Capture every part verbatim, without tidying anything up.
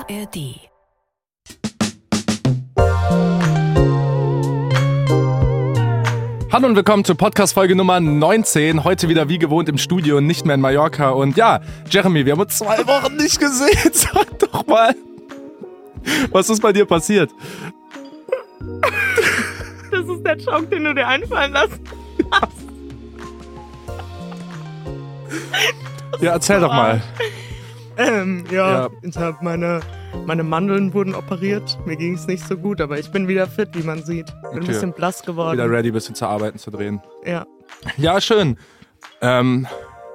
A R D. Hallo und willkommen zur Podcast-Folge Nummer neunzehn. Heute wieder wie gewohnt im Studio und nicht mehr in Mallorca. Und ja, Jeremy, wir haben uns zwei Wochen nicht gesehen. Sag doch mal, was ist bei dir passiert? Das ist der Joke, den du dir einfallen lassen hast. Ja, erzähl doch mal. Ähm, ja, Ja. ich hab meine, meine Mandeln wurden operiert. Mir ging es nicht so gut, aber ich bin wieder fit, wie man sieht. Bin Okay. ein bisschen blass geworden. Wieder ready, bisschen zu arbeiten zu drehen. Ja. Ja, schön. Ähm,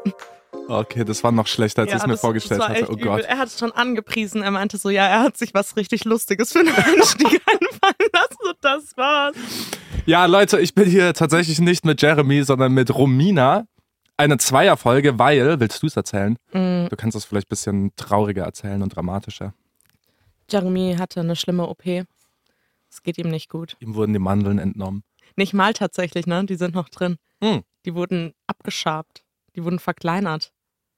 okay, das war noch schlechter, als ja, ich es mir das, vorgestellt das war hatte. echt Oh übel. Gott. Er hat es schon angepriesen. Er meinte so, ja, er hat sich was richtig Lustiges für einen Einstieg einfallen lassen und das war's. Ja, Leute, ich bin hier tatsächlich nicht mit Jeremy, sondern mit Romina. Eine Zweierfolge, weil, willst du es erzählen? Mhm. Du kannst es vielleicht ein bisschen trauriger erzählen und dramatischer. Jeremy hatte eine schlimme O P. Es geht ihm nicht gut. Ihm wurden die Mandeln entnommen. Nicht mal tatsächlich, ne? Die sind noch drin. Hm. Die wurden abgeschabt. Die wurden verkleinert.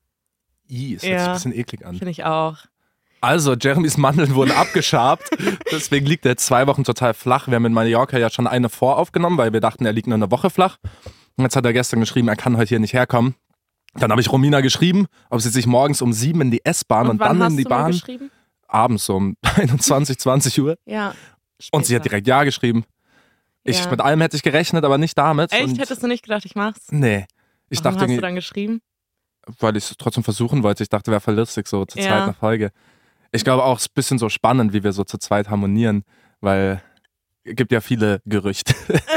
Ih, es hört sich Ja. ein bisschen eklig an. Finde ich auch. Also, Jeremys Mandeln wurden abgeschabt. Deswegen liegt er jetzt zwei Wochen total flach. Wir haben in Mallorca ja schon eine voraufgenommen, weil wir dachten, er liegt nur eine Woche flach. Und jetzt hat er gestern geschrieben, er kann heute hier nicht herkommen. Dann habe ich Romina geschrieben, ob sie sich morgens um sieben in die S-Bahn und, Und, wann dann hast in die du mir Bahn. geschrieben? Abends um einundzwanzig, zwanzig Uhr. Ja. Und sie hat später. direkt Ja geschrieben. Ich, Ja. mit allem hätte ich gerechnet, aber nicht damit. Echt? Und Hättest du nicht gedacht, ich mach's? nee. Ich Warum dachte, hast du irgendwie- dann geschrieben? weil ich es trotzdem versuchen wollte. Ich dachte, wäre voll lustig, so zur Ja. zweiten Folge. Ich glaube auch, es ist ein bisschen so spannend, wie wir so zu zweit harmonieren, weil es gibt ja viele Gerüchte.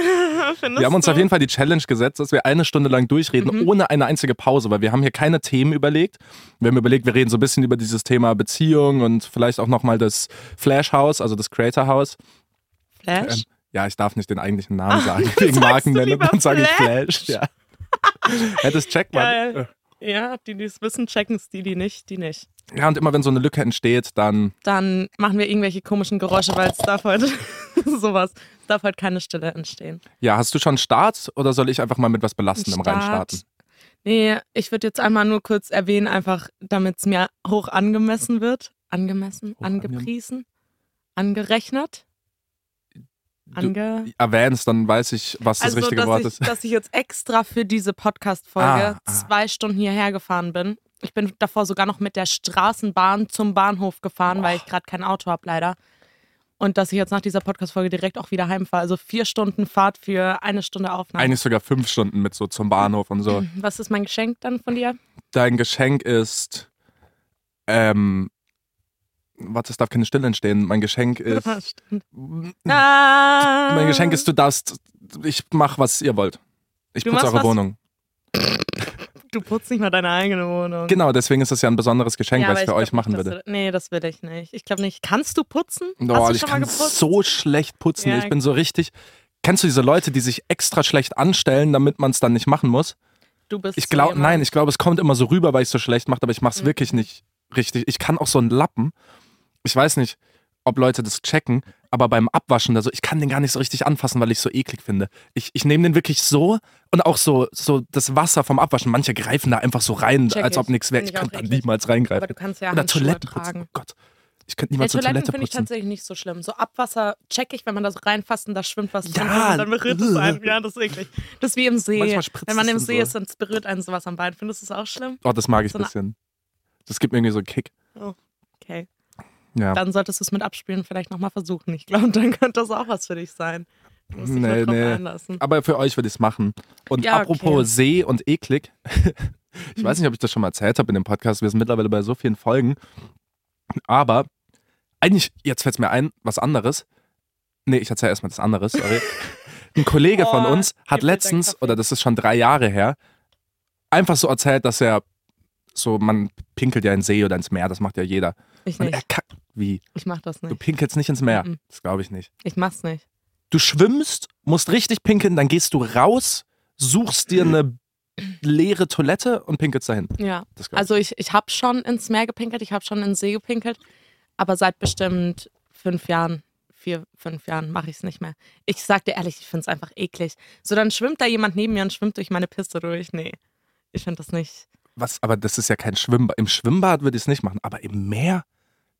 Wir haben uns auf jeden Fall die Challenge gesetzt, dass wir eine Stunde lang durchreden, Mhm. ohne eine einzige Pause, weil wir haben hier keine Themen überlegt. Wir haben überlegt, wir reden so ein bisschen über dieses Thema Beziehung und vielleicht auch nochmal das Flash House, also das Creator House. Flash? Ähm, ja, ich darf nicht den eigentlichen Namen Ah, sagen, sagst wegen du Markennennung, lieber dann sage ich Flash? Flash. Ja. Hättest check mal. Geil. Ja, die, die es wissen, checken es, die, die nicht, die nicht. Ja, und immer wenn so eine Lücke entsteht, dann Dann machen wir irgendwelche komischen Geräusche, weil es darf heute sowas, es darf heute keine Stille entstehen. ja, hast du schon Start oder soll ich einfach mal mit was Belastendem Start. reinstarten? Nee, ich würde jetzt einmal nur kurz erwähnen, einfach damit es mir hoch angemessen wird. Angemessen? Hoch ange- angepriesen? Angerechnet? Du Ange erwähnst, dann weiß ich, was das also, richtige dass Wort ich, ist. dass ich jetzt extra für diese Podcast-Folge Ah, ah. zwei Stunden hierher gefahren bin. Ich bin davor sogar noch mit der Straßenbahn zum Bahnhof gefahren, weil ich gerade kein Auto habe, leider. Und dass ich jetzt nach dieser Podcast-Folge direkt auch wieder heimfahre. Also vier Stunden Fahrt für eine Stunde Aufnahme. Eigentlich sogar fünf Stunden mit so zum Bahnhof und so. Was ist mein Geschenk dann von dir? Dein Geschenk ist, ähm, warte, es darf keine Stille entstehen. Mein Geschenk ist, Ah, stimmt. Ah. mein Geschenk ist, du darfst, ich mach, was ihr wollt. Ich Du putze machst eure was- Wohnung. Du putzt nicht mal deine eigene Wohnung. Genau, deswegen ist es ja ein besonderes Geschenk, Ja, was aber ich für glaub euch nicht, machen dass würde. Du, nee, das will ich nicht. Ich glaube nicht. Kannst du putzen? Oh, Hast du ich schon kann mal geputzt? so schlecht putzen. Ja. Ich bin so richtig. Kennst du diese Leute, die sich extra schlecht anstellen, damit man es dann nicht machen muss? Du bist Ich so glaube, jemand. nein, ich glaube, es kommt immer so rüber, weil ich es so schlecht mache, aber ich mache es Mhm. wirklich nicht richtig. Ich kann auch so einen Lappen. Ich weiß nicht, ob Leute das checken, aber beim Abwaschen, also ich kann den gar nicht so richtig anfassen, weil ich es so eklig finde. Ich, ich nehme den wirklich so und auch so, so das Wasser vom Abwaschen. Manche greifen da einfach so rein, Check als ob ich. nichts wäre. Find Ich ich auch könnte da eklig. niemals Aber reingreifen. du kannst ja Oder Handschuhe Toiletten putzen. tragen. Oh Gott. Ich könnte Ja, niemals so Toiletten Toilette finde ich putzen. tatsächlich nicht so schlimm. So Abwasser check ich, wenn man da so reinfasst und da schwimmt was drin Ja, und dann berührt es einen. Ja, das ist eklig. Das ist wie im See. Manchmal spritzt Wenn man es im dann See so. ist und es berührt einen sowas am Bein. Findest du das auch schlimm? Oh, das mag ich So ein eine- bisschen. Das gibt mir irgendwie so einen Kick. Okay. Ja. Dann solltest du es mit Abspielen vielleicht nochmal versuchen. Ich glaube, dann könnte das auch was für dich sein. Du musst dich Nee, nur drauf nee. einlassen. Aber für euch würde ich es machen. Und Ja, apropos okay. See und eklig, ich weiß nicht, ob ich das schon mal erzählt habe in dem Podcast, wir sind mittlerweile bei so vielen Folgen, aber eigentlich, jetzt fällt es mir ein, was anderes. Nee, ich erzähle erstmal das andere, sorry. Ein Kollege von Oh, uns hat gib mir deinen letztens, Kaffee. oder das ist schon drei Jahre her, einfach so erzählt, dass er so, man pinkelt ja ins See oder ins Meer, das macht ja jeder. Ich Und er nicht. kackt, wie? Ich mach das Du nicht. pinkelst nicht ins Meer? Mhm. Das glaube ich nicht. Ich mach's nicht. Du schwimmst, musst richtig pinkeln, dann gehst du raus, suchst dir eine leere Toilette und pinkelst dahin. Ja. Das glaub ich. Also ich, ich habe schon ins Meer gepinkelt, ich habe schon in den See gepinkelt, aber seit bestimmt fünf Jahren, vier, fünf Jahren mache ich es nicht mehr. Ich sag dir ehrlich, ich finde es einfach eklig. So, dann schwimmt da jemand neben mir und schwimmt durch meine Piste durch. Nee, ich finde das nicht. Was, aber das ist ja kein Schwimmbad. Im Schwimmbad würde ich es nicht machen, aber im Meer?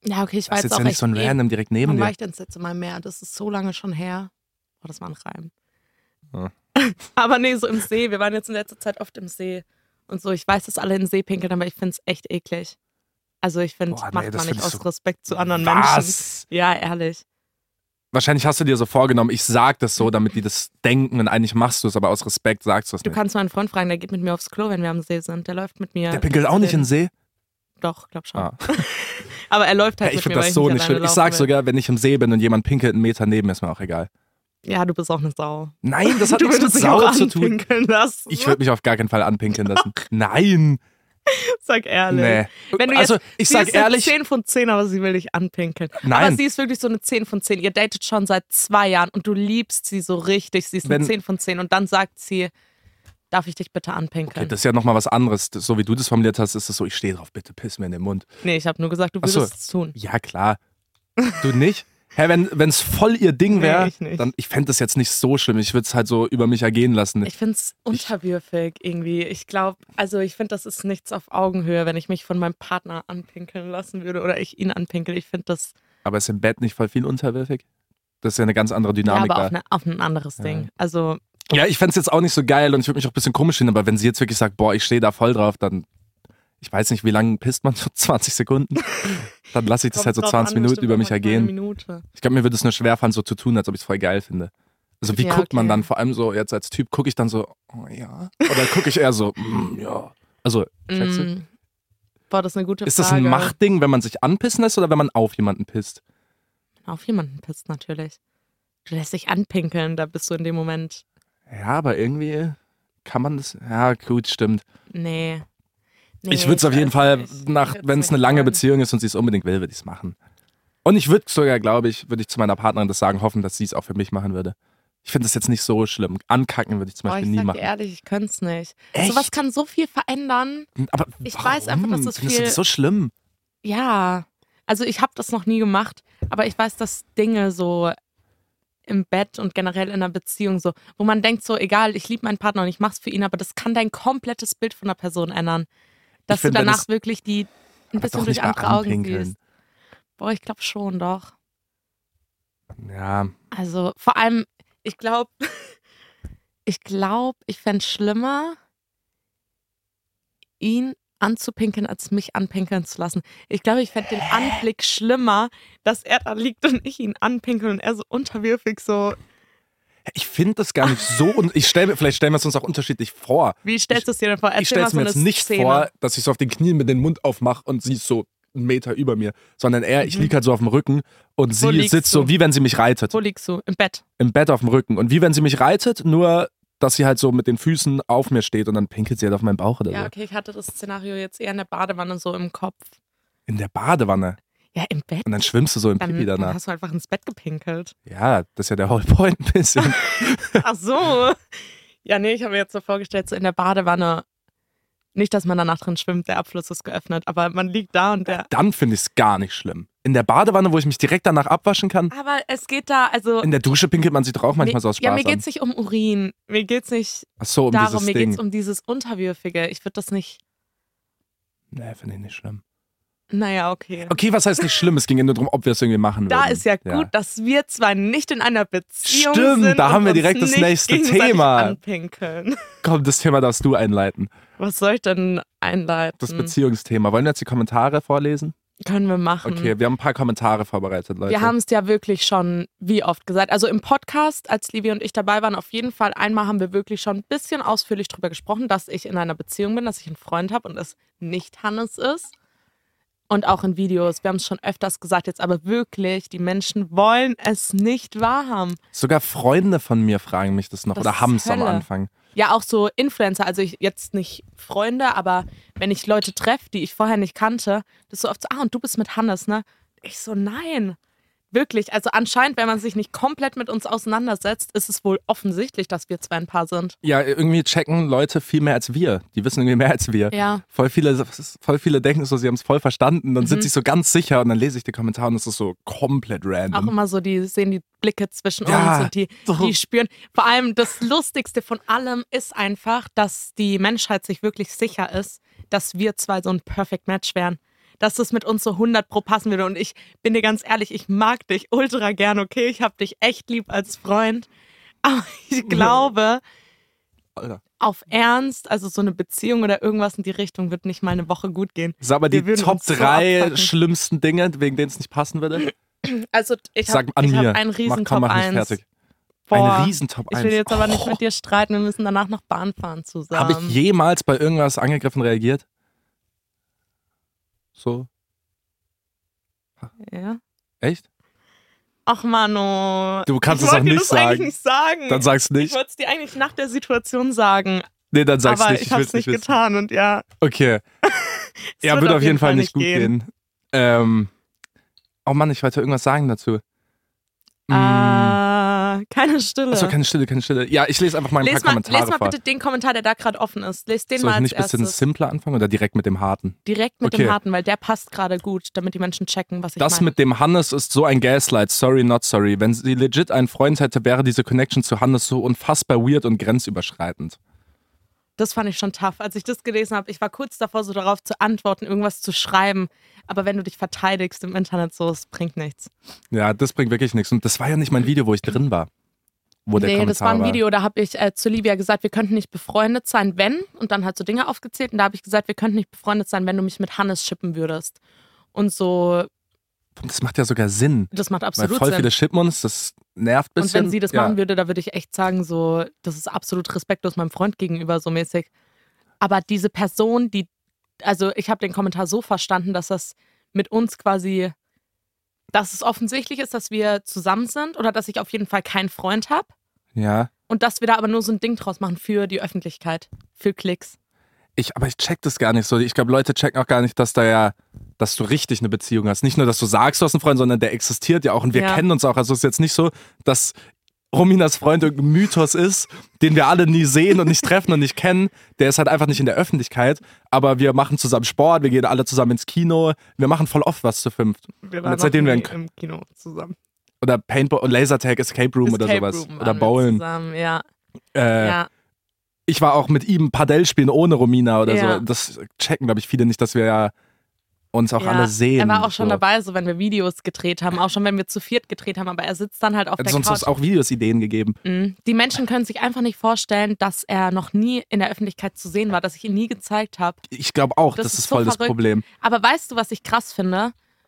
Ja, okay, ich war Das ist jetzt jetzt auch ja nicht echt so ein eh- Random direkt neben Wann war dir. ich denn das letzte Mal mehr? Das ist so lange schon her. Oh, das war ein Reim. Ja. Aber nee, so im See. Wir waren jetzt in letzter Zeit oft im See. Und so, ich weiß, dass alle in den See pinkeln, aber ich finde es echt eklig. Also ich finde, Boah, nee, macht das man find nicht ich aus so- Respekt zu anderen Menschen. Was? Ja, ehrlich. Wahrscheinlich hast du dir so vorgenommen, ich sag das so, damit die das denken und eigentlich machst du es, aber aus Respekt sagst du es Du nicht. kannst meinen Freund fragen, der geht mit mir aufs Klo, wenn wir am See sind. Der läuft mit mir. Der pinkelt auch nicht in den See? Doch, glaub schon. Ah. Aber er läuft halt Ja, ich mit mir, finde weil das so ich nicht alleine schlimm. Ich laufen sag will. sogar, wenn ich im See bin und jemand pinkelt einen Meter neben mir, ist mir auch egal. Ja, du bist auch eine Sau. Nein, das hat Du nichts mit würdest dich auch Sau zu tun. anpinkeln lassen. Ich würde mich auf gar keinen Fall anpinkeln lassen. Nein. Sag ehrlich. Nee. Wenn du Also, jetzt, ich sie sag ist eine ehrlich, zehn von zehn, aber sie will dich anpinkeln. Nein. Aber sie ist wirklich so eine zehn von zehn. Ihr datet schon seit zwei Jahren und du liebst sie so richtig. Sie ist eine Wenn- zehn von zehn. Und dann sagt sie, darf ich dich bitte okay, anpinkeln? das ist ja nochmal was anderes. Das- So wie du das formuliert hast, ist es so, ich stehe drauf, bitte piss mir in den Mund. Nee, ich habe nur gesagt, du Ach so. würdest es tun. Ja, klar. Du nicht? Hä, wenn es voll ihr Ding Nee, wäre, ich nicht. dann ich fände das jetzt nicht so schlimm. Ich würde es halt so über mich ergehen lassen. Ich finde es unterwürfig irgendwie. Ich glaube, also ich finde, das ist nichts auf Augenhöhe, wenn ich mich von meinem Partner anpinkeln lassen würde oder ich ihn anpinkel. Ich finde das Aber ist im Bett nicht voll viel unterwürfig? Das ist ja eine ganz andere ja, Dynamik aber da. auf, eine, auf ein anderes Ja. Ding. Also Ja, ich fände es jetzt auch nicht so geil und ich würde mich auch ein bisschen komisch finden, aber wenn sie jetzt wirklich sagt, boah, ich stehe da voll drauf, dann, ich weiß nicht, wie lange pisst man? So zwanzig Sekunden? Dann lasse ich das kommt halt so drauf zwanzig an, Minuten bestimmt über auch mich manchmal eine ergehen. Minute. Ich glaube, mir würde es nur schwerfallen, so zu tun, als ob ich es voll geil finde. Also wie Ja, guckt man okay. dann vor allem so, jetzt als Typ, gucke ich dann so, oh ja? Oder gucke ich eher so, mm, ja. Also, checkst du? Mm. Boah, das ist eine gute Ist das Frage. ein Machtding, wenn man sich anpissen lässt oder wenn man auf jemanden pisst? Auf jemanden pisst natürlich. Du lässt dich anpinkeln, da bist du in dem Moment. Ja, aber irgendwie kann man das, ja gut, stimmt. Nee. nee ich würde es auf jeden weiß Fall, nicht. nach, Ich würd's wenn es eine nicht lange wollen. Beziehung ist und sie es unbedingt will, würde ich es machen. Und ich würde sogar, glaube ich, würde ich zu meiner Partnerin das sagen, hoffen, dass sie es auch für mich machen würde. Ich finde das jetzt nicht so schlimm. Ankacken würde ich zum Boah, Beispiel ich nie sag machen. dir ehrlich, ich könnte es nicht. Echt? Sowas kann so viel verändern. Aber Ich warum? weiß einfach, dass das Findest du viel- das so schlimm? Ja, also ich habe das noch nie gemacht, aber ich weiß, dass Dinge so im Bett und generell in einer Beziehung so, wo man denkt so, egal, ich liebe meinen Partner und ich mach's für ihn, aber das kann dein komplettes Bild von der Person ändern. Dass find, du wenn danach es- wirklich die ein Aber bisschen doch durch nicht bei andere Augen Anpinkeln. siehst. Boah, ich glaube schon, doch. Ja, Also vor allem, ich glaube, ich glaube, ich fände es schlimmer, ihn anzupinkeln, als mich anpinkeln zu lassen. Ich glaube, ich fände den Anblick schlimmer, dass er da liegt und ich ihn anpinkel und er so unterwürfig so. ich finde das gar nicht so. Und ich stell, mir- vielleicht stellen wir es uns auch unterschiedlich vor. Wie stellst du es dir denn vor? Erzähl Ich stelle mal es so mir eine jetzt nicht Szene. vor, dass ich so auf den Knien mit dem Mund aufmache und sie ist so einen Meter über mir, sondern eher, ich Mhm. liege halt so auf dem Rücken und sie liegst sitzt du? so, wie wenn sie mich reitet. Wo liegst du? Im Bett. Im Bett auf dem Rücken. Und wie wenn sie mich reitet, nur dass sie halt so mit den Füßen auf mir steht und dann pinkelt sie halt auf meinen Bauch oder Ja, so. okay, ich hatte das Szenario jetzt eher in der Badewanne so im Kopf. In der Badewanne. Ja, im Bett. Und dann schwimmst du so im Dann, Pipi dann danach. hast du einfach ins Bett gepinkelt. Ja, das ist ja der Whole Point ein bisschen. Ach so. Ja, nee, ich habe mir jetzt so vorgestellt, so in der Badewanne. Nicht, dass man danach drin schwimmt, der Abfluss ist geöffnet, aber man liegt da und der. Dann finde ich es gar nicht schlimm. In der Badewanne, wo ich mich direkt danach abwaschen kann. Aber es geht da, also. In der Dusche pinkelt man sich doch auch manchmal mir, so aus Spaß ja, mir an. geht es nicht um Urin. Mir geht es nicht Ach so, um darum, dieses mir Ding. geht es um dieses Unterwürfige. Ich würde das nicht. Nee, finde ich nicht schlimm. Naja, okay. Okay, was heißt nicht schlimm? Es ging ja nur darum, ob wir es irgendwie machen Da würden. ist ja gut, dass wir zwar nicht in einer Beziehung Stimmt, sind. da haben und wir uns direkt das nicht nächste gegenseitig Thema. Anpinkeln. Komm, das Thema darfst du einleiten. Was soll ich denn einleiten? Das Beziehungsthema. Wollen wir jetzt die Kommentare vorlesen? Können wir machen. Okay, wir haben ein paar Kommentare vorbereitet, Leute. Wir haben es ja wirklich schon wie oft gesagt. Also im Podcast, als Livia und ich dabei waren, auf jeden Fall einmal haben wir wirklich schon ein bisschen ausführlich drüber gesprochen, dass ich in einer Beziehung bin, dass ich einen Freund habe und es nicht Hannes ist. Und auch in Videos. Wir haben es schon öfters gesagt, jetzt aber wirklich, die Menschen wollen es nicht wahrhaben. Sogar Freunde von mir fragen mich das noch Das oder ist haben es am Hölle. Anfang. Ja, auch so Influencer, also ich jetzt nicht Freunde, aber wenn ich Leute treffe, die ich vorher nicht kannte, das ist so oft so, ah, und du bist mit Hannes, ne? Ich so, nein. Wirklich, also anscheinend, wenn man sich nicht komplett mit uns auseinandersetzt, ist es wohl offensichtlich, dass wir zwei ein Paar sind. Ja, irgendwie checken Leute viel mehr als wir. Die wissen irgendwie mehr als wir. Ja. Voll viele, voll viele denken so, sie haben es voll verstanden und sind Mhm. sich so ganz sicher und dann lese ich die Kommentare und es ist so komplett Auch random. immer so, die sehen die Blicke zwischen Ja, uns und die, so. die spüren. Vor allem das Lustigste von allem ist einfach, dass die Menschheit sich wirklich sicher ist, dass wir zwei so ein Perfect Match wären. dass das mit uns so hundert pro passen würde. Und ich bin dir ganz ehrlich, ich mag dich ultra gern, okay? Ich hab dich echt lieb als Freund. Aber ich glaube, Alter. auf Ernst, also so eine Beziehung oder irgendwas in die Richtung wird nicht mal eine Woche gut gehen. Sag mal, Wir die würden Top uns so drei abfucken. schlimmsten Dinge, wegen denen es nicht passen würde? Also ich Sag habe an mir. hab einen Mach, riesen komm, Top mach mich eins. fertig. Boah, Ein riesen Top ich eins. will jetzt aber nicht Oh. mit dir streiten, wir müssen danach noch Bahn fahren zusammen. Habe ich jemals bei irgendwas angegriffen reagiert? So? Ja. Echt? Ach Mano. Du kannst ich es auch wollte dir nicht das sagen. eigentlich nicht sagen. Dann sag's Ich nicht. wollte es dir eigentlich nach der Situation sagen, Nee, dann sag's aber nicht. ich habe will's es nicht wissen. getan und ja. Okay. es Ja, wird würde auf jeden Fall nicht gut gehen. gehen. Ähm, oh Mann, ich wollte irgendwas sagen dazu. Mm. Ah, keine Stille. Achso, keine Stille, keine Stille. Ja, ich lese einfach mal ein les, paar mal, Kommentare les mal vor. bitte den Kommentar, der da gerade offen ist. Les den Soll mal ich als nicht ein bisschen erstes. simpler anfangen oder direkt mit dem harten? Direkt mit Okay. dem Harten, weil der passt gerade gut, damit die Menschen checken, was ich Das meine. mit dem Hannes ist so ein Gaslight. Sorry, not sorry. Wenn sie legit einen Freund hätte, wäre diese Connection zu Hannes so unfassbar weird und grenzüberschreitend. Das fand ich schon tough. Als ich das gelesen habe, ich war kurz davor, so darauf zu antworten, irgendwas zu schreiben. Aber wenn du dich verteidigst im Internet, so, es bringt nichts. Ja, das bringt wirklich nichts. Und das war ja nicht mein Video, wo ich drin war. Wo der Nee, Kommentar das war ein Video, da habe ich äh, zu Livia gesagt, wir könnten nicht befreundet sein, wenn. Und dann halt so Dinge aufgezählt. Und da habe ich gesagt, wir könnten nicht befreundet sein, wenn du mich mit Hannes shippen würdest. Und so, Das macht ja sogar Sinn. das macht Weil absolut voll Sinn. viele shippen uns, das nervt ein Und bisschen. wenn sie das ja. machen würde, da würde ich echt sagen, so, das ist absolut respektlos meinem Freund gegenüber, so mäßig. Aber diese Person, die, also ich habe den Kommentar so verstanden, dass das mit uns quasi, dass es offensichtlich ist, dass wir zusammen sind oder dass ich auf jeden Fall keinen Freund habe Ja. und dass wir da aber nur so ein Ding draus machen für die Öffentlichkeit, für Klicks. Ich, aber ich check das gar nicht so. Ich glaube, Leute checken auch gar nicht, dass da ja, dass du richtig eine Beziehung hast. Nicht nur, dass du sagst, du hast einen Freund, sondern der existiert ja auch und wir Ja. kennen uns auch. Also es ist jetzt nicht so, dass Rominas Freund irgendein Mythos ist, den wir alle nie sehen und nicht treffen und nicht kennen. Der ist halt einfach nicht in der Öffentlichkeit. Aber wir machen zusammen Sport, wir gehen alle zusammen ins Kino. Wir machen voll oft was zu fünft. Wir Und jetzt seitdem wir in- im Kino zusammen. Oder Paintball, Lasertag, Escape Room oder Escape sowas. Room Oder waren wir Bowlen. Zusammen, ja. Äh, ja. Ich war auch mit ihm Padel spielen ohne Romina oder Ja. so. Das checken, glaube ich, viele nicht, dass wir ja uns auch ja. alle sehen. Er war auch schon so. dabei, so wenn wir Videos gedreht haben, auch schon wenn wir zu viert gedreht haben, aber er sitzt dann halt auf Hat der sonst Couch. uns auch Videos-Ideen gegeben. Mhm. Die Menschen können sich einfach nicht vorstellen, dass er noch nie in der Öffentlichkeit zu sehen war, dass ich ihn nie gezeigt habe. Ich glaube auch, Das das, ist ist so voll das verrückt. Problem. Aber weißt du, was ich krass finde?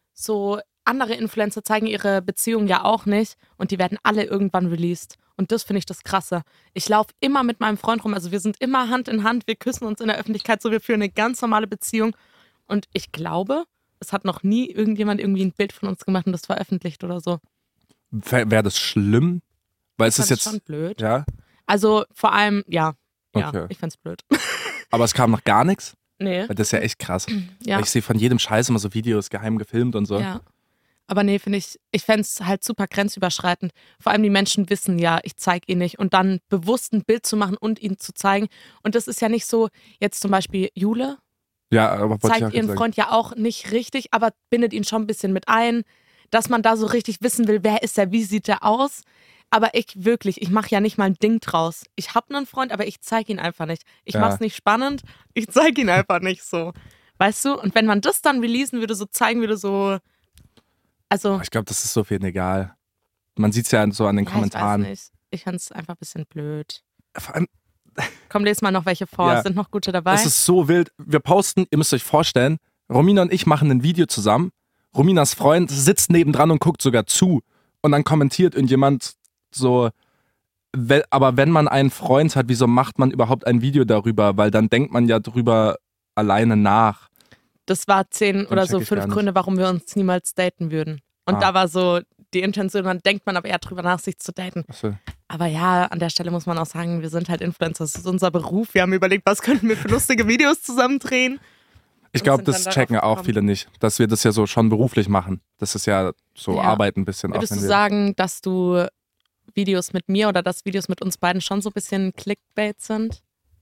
So andere Influencer zeigen ihre Beziehung ja auch nicht und die werden alle irgendwann released. Und das finde ich das Krasse. Ich laufe immer mit meinem Freund rum, also wir sind immer Hand in Hand, wir küssen uns in der Öffentlichkeit, so wir führen eine ganz normale Beziehung. Und ich glaube, es hat noch nie irgendjemand irgendwie ein Bild von uns gemacht und das veröffentlicht oder so. Wäre wär das schlimm? Weil es Ich ist fand's jetzt. schon blöd. Ja, Also vor allem, ja, ja, Okay. ich fand's blöd. aber es kam noch gar nichts. Nee, Das ist ja echt krass. ja. Weil ich sehe von jedem Scheiß immer so Videos geheim gefilmt und so. Ja. Aber nee, finde ich, ich fände es halt super grenzüberschreitend. Vor allem die Menschen wissen ja, ich zeige ihn nicht. Und dann bewusst ein Bild zu machen und ihn zu zeigen. Und das ist ja nicht so, jetzt zum Beispiel Jule Ja, aber wollte ich zeigt auch ihren sagen. Freund ja auch nicht richtig, aber bindet ihn schon ein bisschen mit ein, dass man da so richtig wissen will, wer ist er, wie sieht er aus. Aber ich wirklich, ich mache ja nicht mal ein Ding draus. Ich habe einen Freund, aber ich zeige ihn einfach nicht. Ich Ja. mache es nicht spannend, ich zeige ihn einfach nicht so. Weißt du? Und wenn man das dann releasen würde, so zeigen würde, so. Also, Ich glaube, das ist so vielen egal. Man sieht es ja so an den ja, Kommentaren. ich weiß nicht. Ich fand es einfach ein bisschen blöd. Vor allem, Komm, lese mal noch welche vor. Ja. Es sind noch gute dabei. es ist so wild. Wir posten, ihr müsst euch vorstellen, Romina und ich machen ein Video zusammen. Rominas Freund sitzt nebendran und guckt sogar zu. Und dann kommentiert irgendjemand so, we- aber wenn man einen Freund hat, wieso macht man überhaupt ein Video darüber? Weil dann denkt man ja drüber alleine nach. Das war zehn oder check so ich gar fünf nicht. Gründe, warum wir uns niemals daten würden. Und Ah. da war so die Intention, dann denkt man aber eher drüber nach, sich zu daten. Achso. Aber ja, an der Stelle muss man auch sagen, wir sind halt Influencer, das ist unser Beruf. Wir haben überlegt, was könnten wir für lustige Videos zusammen drehen. Ich Und glaube, sind dann das darauf checken auch gekommen. viele nicht, dass wir das ja so schon beruflich machen. Das ist ja so Ja. Arbeit ein bisschen. Auch Würdest wenn du wir- sagen, dass du Videos mit mir oder dass Videos mit uns beiden schon so ein bisschen Clickbait sind?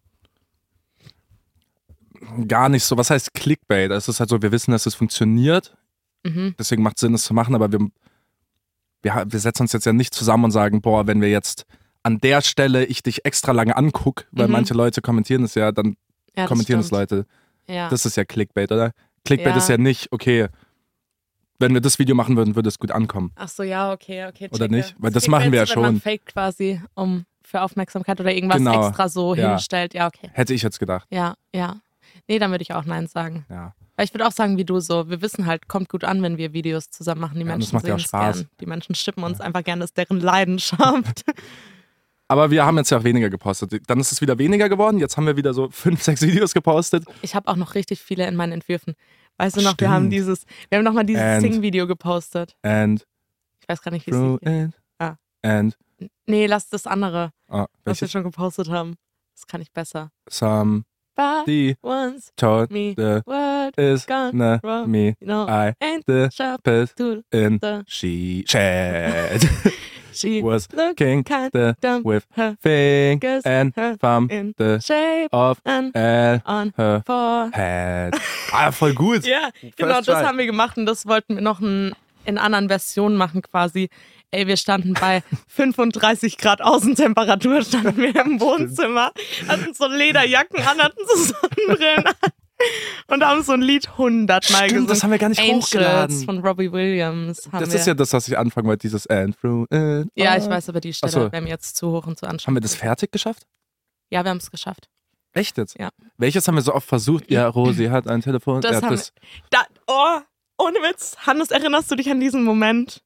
Gar nicht so. Was heißt Clickbait? Es ist halt so, wir wissen, dass es funktioniert. Mhm. Deswegen macht es Sinn, es zu machen. Aber wir, wir, wir setzen uns jetzt ja nicht zusammen und sagen, boah, wenn wir jetzt an der Stelle ich dich extra lange angucke, weil Mhm. manche Leute kommentieren es ja, dann Ja, kommentieren es stimmt. Leute. Ja. Das ist ja Clickbait, oder? Clickbait Ja. ist ja nicht, okay, wenn wir das Video machen würden, würde es gut ankommen. Ach so, ja, okay, okay. Oder checke. nicht? Weil das Clickbait machen wir ja ist so, wenn man schon. fake quasi, um für Aufmerksamkeit oder irgendwas Genau. extra so Ja. hinstellt. Ja, okay. Hätte ich jetzt gedacht. Ja, ja. Nee, dann würde ich auch Nein sagen. Ja. Weil ich würde auch sagen, wie du so, wir wissen halt, kommt gut an, wenn wir Videos zusammen machen. Die Ja, und Menschen das macht ja auch sehen's Spaß. Gern. Die Menschen schippen uns einfach gern, das ist deren Leidenschaft. Aber wir haben jetzt ja auch weniger gepostet. Dann ist es wieder weniger geworden. Jetzt haben wir wieder so fünf, sechs Videos gepostet. Ich habe auch noch richtig viele in meinen Entwürfen. Weißt du noch, wir haben Stimmt. dieses, wir haben nochmal dieses And- Sing-Video gepostet. And Ich weiß gar nicht, wie es through hieß. it. Ah. And Nee, lass das andere, ah, was wir welches? schon gepostet haben. Das kann ich besser. Somebody But once told me the what is gone na wrong, me. you know, I ain't the sharp put to in the she chat she was looking king kind the dumb with her fingers and her thumb in the shape of and L on her forehead. head. Ah, voll gut. Ja, genau, First das try. haben wir gemacht und das wollten wir noch ein, in anderen Versionen machen quasi. Ey, wir standen bei fünfunddreißig Grad Außentemperatur, standen wir im Wohnzimmer, hatten so Lederjacken an, hatten so Sonnenbrillen an und haben so ein Lied hundertmal Stimmt, gesungen. das haben wir gar nicht Angels hochgeladen. von Robbie Williams haben Das wir. ist ja das, was ich anfangen wollte, dieses And through it. ja, ich all. weiß, aber die Stelle Ach so. wäre mir jetzt zu hoch und zu anstrengend. Haben wir das fertig geschafft? Ja, wir haben es geschafft. Echt jetzt? Ja. Welches haben wir so oft versucht? Ja, Rosi hat ein Telefon. Das ja, haben das, Da, oh, ohne Witz. Hannes, erinnerst du dich an diesen Moment?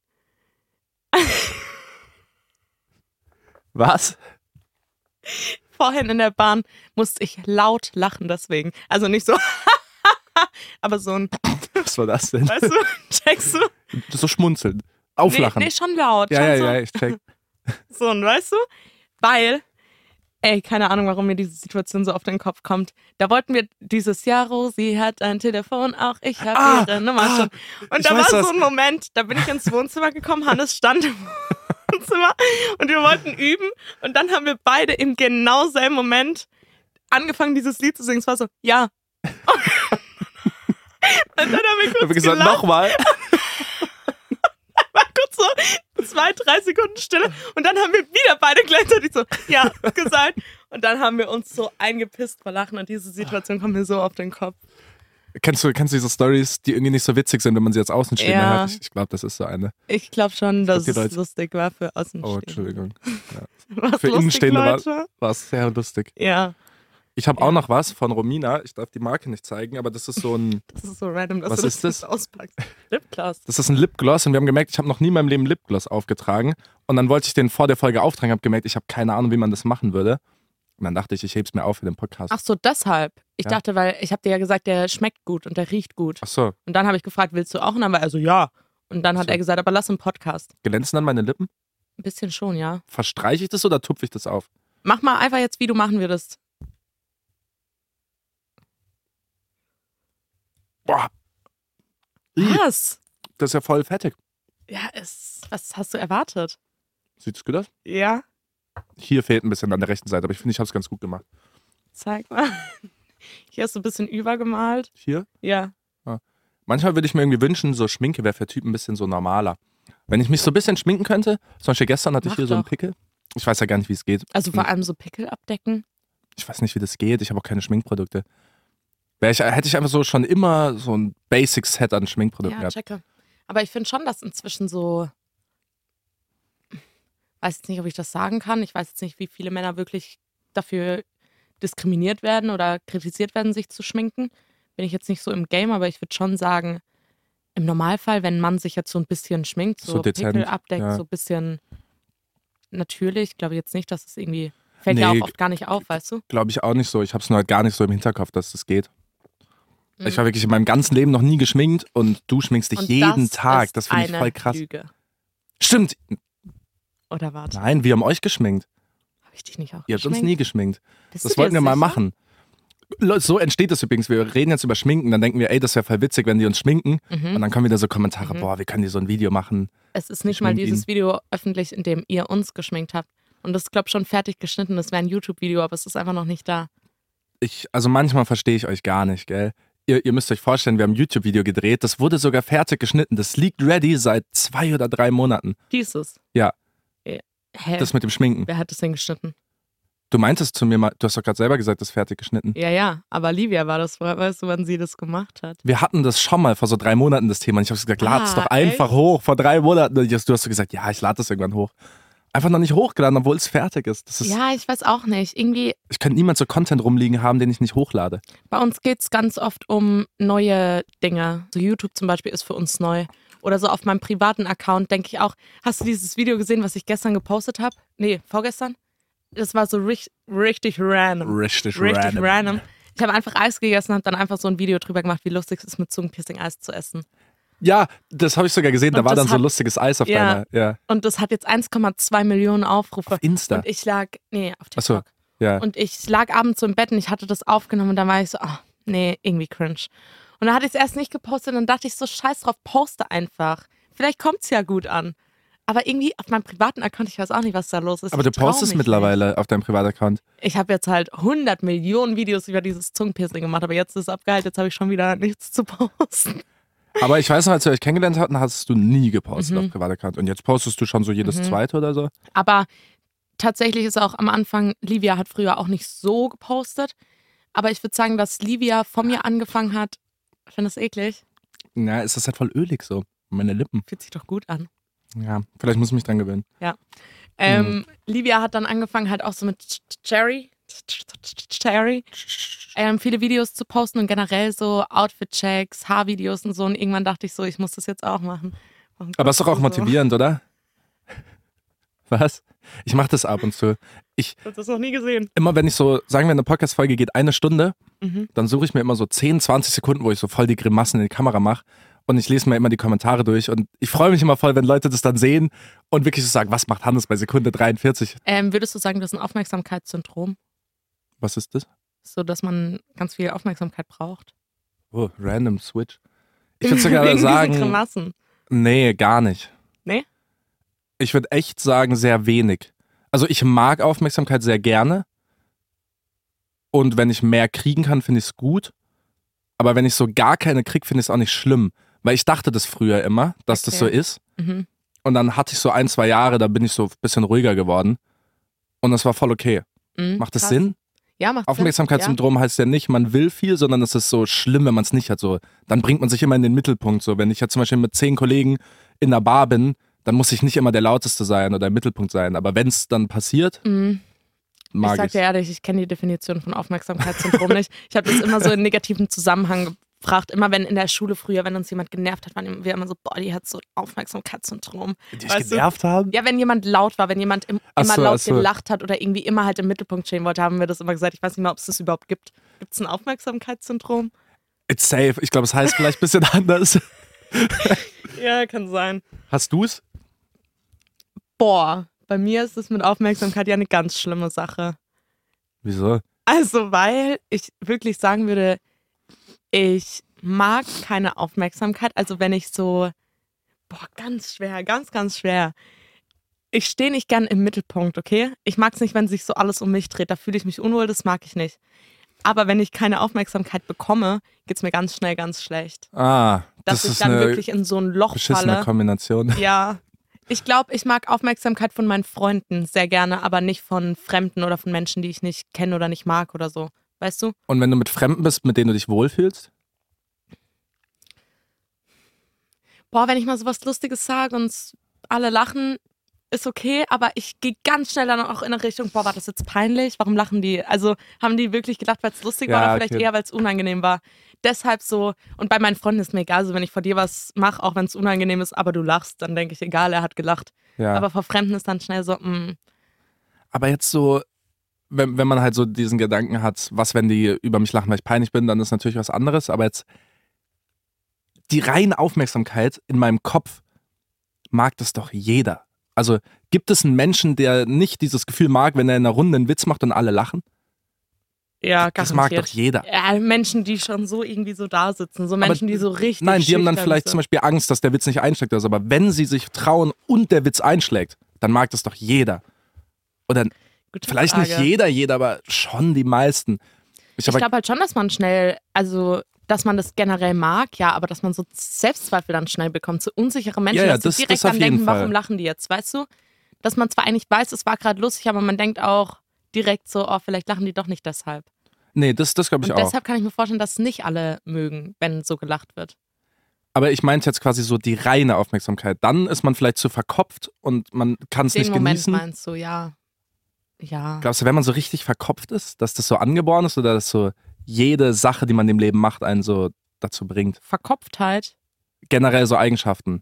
was? Vorhin in der Bahn musste ich laut lachen deswegen. Also nicht so, aber so ein, Was war das denn? weißt du, checkst du? So schmunzeln. Auflachen. Nee, nee, schon laut. ja, schon ja, so, ja, ich check. so ein, weißt du? Weil, ey, keine Ahnung, warum mir diese Situation so auf den Kopf kommt. Da wollten wir dieses Jahr, Rosi hat ein Telefon, auch ich habe Ah, ihre Nummer ah, schon. Und ich da war weiß so was. ein Moment, da bin ich ins Wohnzimmer gekommen, Hannes stand im Wohnzimmer und wir wollten üben und dann haben wir beide im genau selben Moment angefangen, dieses Lied zu singen. Es war so, ja. Und dann haben wir Ich kurz habe gesagt, gelacht, nochmal. war kurz so zwei, drei Sekunden Stille und dann haben wir wieder beide gleichzeitig so, ja, gesagt. Und dann haben wir uns so eingepisst vor Lachen und diese Situation kommt mir so auf den Kopf. Kennst du, kennst du diese Stories, die irgendwie nicht so witzig sind, wenn man sie als Außenstehender Ja. hört? Ich, ich glaube, das ist so eine. Ich glaube schon, dass die es Leute- lustig war für Oh, Außenstehende. Entschuldigung. Was Für lustig, Innenstehende war- Leute? War sehr lustig. Ja, Ich habe Ja. auch noch was von Romina. Ich darf die Marke nicht zeigen, aber das ist so ein, das ist so random, dass Was du das ist das? jetzt auspackst. Lipgloss. das ist ein Lipgloss und wir haben gemerkt, ich habe noch nie in meinem Leben Lipgloss aufgetragen. Und dann wollte ich den vor der Folge auftragen, habe gemerkt, ich habe keine Ahnung, wie man das machen würde. Und dann dachte ich, ich heb's mir auf für den Podcast. Ach so, deshalb. Ich Ja. dachte, weil ich habe dir ja gesagt, der schmeckt gut und der riecht gut. Ach so, Und dann habe ich gefragt, willst du auch? Und dann war er so, ja. Und dann hat So. er gesagt, aber lass einen Podcast. glänzen dann meine Lippen? Ein bisschen schon, ja. Verstreiche ich das oder tupfe ich das auf? Mach mal einfach jetzt, wie du machen würdest. Boah, Ih. Was? das ist ja voll fettig. Ja, es, was hast du erwartet? Sieht's gut aus? Ja, Hier fehlt ein bisschen an der rechten Seite, aber ich finde, ich habe es ganz gut gemacht. zeig mal. Hier hast du ein bisschen übergemalt. Hier? Ja. Manchmal würde ich mir irgendwie wünschen, so Schminke wäre für Typen ein bisschen so normaler. Wenn ich mich so ein bisschen schminken könnte, zum Beispiel gestern hatte ich Mach hier so einen doch. Pickel. Ich weiß ja gar nicht, wie es geht. Also vor allem so Pickel abdecken. Ich weiß nicht, wie das geht. Ich habe auch keine Schminkprodukte. Wär ich, hätte ich einfach so schon immer so ein Basic-Set an Schminkprodukten Ja, gehabt. checke. Aber ich finde schon, dass inzwischen so, weiß jetzt nicht, ob ich das sagen kann. Ich weiß jetzt nicht, wie viele Männer wirklich dafür diskriminiert werden oder kritisiert werden, sich zu schminken. Bin ich jetzt nicht so im Game, aber ich würde schon sagen, im Normalfall, wenn ein Mann sich jetzt so ein bisschen schminkt, so, So dezent, Pickel abdeckt, ja. so ein bisschen natürlich, glaube ich jetzt nicht, dass es irgendwie, fällt ja Nee, auch oft gar nicht auf, weißt du? Glaube ich auch nicht so. Ich habe es nur halt gar nicht so im Hinterkopf, dass das geht. Mhm. Ich war wirklich in meinem ganzen Leben noch nie geschminkt und du schminkst dich Und jeden das Tag. ist Das finde ich eine voll krass. Lüge. Stimmt. Oder warte, Nein, wir haben euch geschminkt. habe ich dich nicht auch Ihr habt uns geschminkt? nie geschminkt. Bist Das du dir wollten wir mal sicher? machen. Le- So entsteht es übrigens. Wir reden jetzt über Schminken, dann denken wir, ey, das wäre voll witzig, wenn die uns schminken. Mhm. Und dann kommen wieder so Kommentare, Mhm. boah, wie können die so ein Video machen? Es ist nicht Ich mal schmink dieses ihn. Video öffentlich, in dem ihr uns geschminkt habt. Und das ist, glaube ich, schon fertig geschnitten. Das wäre ein YouTube-Video, aber es ist einfach noch nicht da. Ich, also manchmal verstehe ich euch gar nicht, gell? Ihr, ihr müsst euch vorstellen, wir haben ein YouTube-Video gedreht, das wurde sogar fertig geschnitten. Das liegt ready seit zwei oder drei Monaten. Dieses. Ja. Äh, Hä? Das mit dem Schminken. Wer hat das denn geschnitten? Du meintest zu mir mal, du hast doch gerade selber gesagt, das ist fertig geschnitten. Ja, ja, aber Livia war das, weißt du, wann sie das gemacht hat? Wir hatten das schon mal vor so drei Monaten, das Thema. Und ich habe gesagt, lad es Ah, doch einfach echt? hoch. Vor drei Monaten. Und du hast so gesagt, ja, ich lade das irgendwann hoch. Einfach noch nicht hochgeladen, obwohl es fertig ist. Das ist Ja, ich weiß auch nicht. Irgendwie, ich könnte niemand so Content rumliegen haben, den ich nicht hochlade. bei uns geht es ganz oft um neue Dinge. So YouTube zum Beispiel ist für uns neu. Oder so auf meinem privaten Account denke ich auch, hast du dieses Video gesehen, was ich gestern gepostet habe? Nee, vorgestern? Das war so richtig, richtig random. Richtig, Richtig random. random. Ich habe einfach Eis gegessen und habe dann einfach so ein Video drüber gemacht, wie lustig es ist, mit Zungenpiercing Eis zu essen. Ja, das habe ich sogar gesehen. Da Und war das dann so hat- lustiges Eis auf Ja. deiner. Ja. Und das hat jetzt eins Komma zwei Millionen Aufrufe. Auf Insta. Und ich lag, nee, auf Ach so. TikTok. Ja. Und ich lag abends so im Bett und ich hatte das aufgenommen und dann war ich so, ach, nee, irgendwie cringe. Und dann hatte ich es erst nicht gepostet und dann dachte ich so, scheiß drauf, poste einfach. Vielleicht kommt es ja gut an. Aber irgendwie auf meinem privaten Account, ich weiß auch nicht, was da los ist. Aber Ich du trau postest mich mittlerweile auf deinem Privataccount. Nicht. Ich habe jetzt halt hundert Millionen Videos über dieses Zungenpiercing gemacht, aber jetzt ist es abgeheilt, jetzt habe ich schon wieder nichts zu posten. Aber ich weiß noch, als wir euch kennengelernt hatten, hast du nie gepostet Mhm. auf Privataccount. Und jetzt postest du schon so jedes Mhm. zweite oder so. Aber tatsächlich ist auch am Anfang, Livia hat früher auch nicht so gepostet. Aber ich würde sagen, dass Livia von mir angefangen hat, ich finde das eklig, Ja, ist das halt voll ölig so. Meine Lippen. fühlt sich doch gut an. Ja, vielleicht muss ich mich dran gewöhnen. Ähm, Livia hat dann angefangen halt auch so mit Cherry, Cherry, ähm, viele Videos zu posten und generell so Outfit-Checks, Haarvideos und so. Und irgendwann dachte ich so, ich muss das jetzt auch machen. Warum Aber ist doch auch guckst du so? motivierend, oder? Was? Ich mache das ab und zu. Ich hab das noch nie gesehen. Immer wenn ich so, sagen wir, eine Podcast-Folge geht eine Stunde, Mhm. dann suche ich mir immer so zehn, zwanzig Sekunden, wo ich so voll die Grimassen in die Kamera mache. Und ich lese mir immer die Kommentare durch. Und ich freue mich immer voll, wenn Leute das dann sehen und wirklich so sagen, was macht Hannes bei Sekunde dreiundvierzig? Ähm, würdest du sagen, das ist ein Aufmerksamkeitssyndrom? Was ist das? So, dass man ganz viel Aufmerksamkeit braucht? Oh, random Switch. Ich würde sogar Wegen diesen sagen, Grimassen. nee, gar nicht. Nee? Ich würde echt sagen, sehr wenig. Also ich mag Aufmerksamkeit sehr gerne. Und wenn ich mehr kriegen kann, finde ich es gut. Aber wenn ich so gar keine kriege, finde ich es auch nicht schlimm. Weil ich dachte das früher immer, dass das so Okay. ist. Mhm. Und dann hatte ich so ein, zwei Jahre, da bin ich so ein bisschen ruhiger geworden. Und das war voll okay. Mhm. Macht das Krass. Sinn? Ja, macht Sinn. Aufmerksamkeitssyndrom heißt ja nicht, man will viel, sondern es ist so schlimm, wenn man es nicht hat. So, dann bringt man sich immer in den Mittelpunkt. So, wenn ich jetzt zum Beispiel mit zehn Kollegen in einer Bar bin, dann muss ich nicht immer der Lauteste sein oder im Mittelpunkt sein. Aber wenn es dann passiert, Ja. Mhm. Ich mag sag ich dir ehrlich, ich kenne die Definition von Aufmerksamkeitssyndrom nicht. Ich habe das immer so in negativen Zusammenhang gefragt. Immer wenn in der Schule früher, wenn uns jemand genervt hat, waren wir immer so, boah, die hat so ein Aufmerksamkeitssyndrom. Die dich Weißt du? genervt haben? Ja, wenn jemand laut war, wenn jemand im, Ach immer so, laut ach so. gelacht hat oder irgendwie immer halt im Mittelpunkt stehen wollte, haben wir das immer gesagt. Ich weiß nicht mal, ob es das überhaupt gibt. Gibt es ein Aufmerksamkeitssyndrom? It's safe. Ich glaube, es heißt vielleicht ein bisschen anders. Ja, kann sein. Hast du es? Boah, bei mir ist es mit Aufmerksamkeit ja eine ganz schlimme Sache. Wieso? Also, weil ich wirklich sagen würde, ich mag keine Aufmerksamkeit. Also, wenn ich so, boah, ganz schwer, ganz, ganz schwer. Ich stehe nicht gern im Mittelpunkt, okay? Ich mag es nicht, wenn sich so alles um mich dreht. Da fühle ich mich unwohl, das mag ich nicht. Aber wenn ich keine Aufmerksamkeit bekomme, geht es mir ganz schnell ganz schlecht. Ah, Dass das ich ist dann eine wirklich in so ein Loch beschissene falle. Kombination. Ja. Ich glaube, ich mag Aufmerksamkeit von meinen Freunden sehr gerne, aber nicht von Fremden oder von Menschen, die ich nicht kenne oder nicht mag oder so. Weißt du? Und wenn du mit Fremden bist, mit denen du dich wohlfühlst? Boah, wenn ich mal sowas Lustiges sage und alle lachen, ist okay, aber ich gehe ganz schnell dann auch in eine Richtung, boah, war das jetzt peinlich? Warum lachen die? Also haben die wirklich gelacht, weil es lustig war Ja, oder vielleicht okay. eher, weil es unangenehm war? Deshalb so, und bei meinen Freunden ist mir egal, so wenn ich vor dir was mache, auch wenn es unangenehm ist, aber du lachst, dann denke ich, egal, er hat gelacht. Ja. Aber vor Fremden ist dann schnell so, mm, Aber jetzt so, wenn, wenn man halt so diesen Gedanken hat, was, wenn die über mich lachen, weil ich peinlich bin, dann ist natürlich was anderes. Aber jetzt die reine Aufmerksamkeit in meinem Kopf mag das doch jeder. Also gibt es einen Menschen, der nicht dieses Gefühl mag, wenn er in einer Runde einen Witz macht und alle lachen? ja, Das mag garantiert. doch jeder. Ja, Menschen, die schon so irgendwie so da sitzen, so Menschen, die so richtig Nein, die haben dann schüchtern vielleicht sind. zum Beispiel Angst, dass der Witz nicht einschlägt. oder so. Aber wenn sie sich trauen und der Witz einschlägt, dann mag das doch jeder. Oder Gute vielleicht Frage. nicht jeder, jeder, aber schon die meisten. Ich, Ich aber, glaube halt schon, dass man schnell, also dass man das generell mag, ja, aber dass man so Selbstzweifel dann schnell bekommt, so unsichere Menschen, Ja, ja, dass die das- direkt das auf dann jeden denken, Fall. warum lachen die jetzt, weißt du? Dass man zwar eigentlich weiß, es war gerade lustig, aber man denkt auch, direkt so, oh, vielleicht lachen die doch nicht deshalb. Nee, das, das glaube ich Und auch. deshalb kann ich mir vorstellen, dass nicht alle mögen, wenn so gelacht wird. Aber ich meinte jetzt quasi so die reine Aufmerksamkeit. Dann ist man vielleicht zu verkopft und man kann es Den nicht Moment genießen. meinst du, ja. Ja. Glaubst du, wenn man so richtig verkopft ist, dass das so angeboren ist oder dass so jede Sache, die man im Leben macht, einen so dazu bringt? Verkopftheit. Generell so Eigenschaften.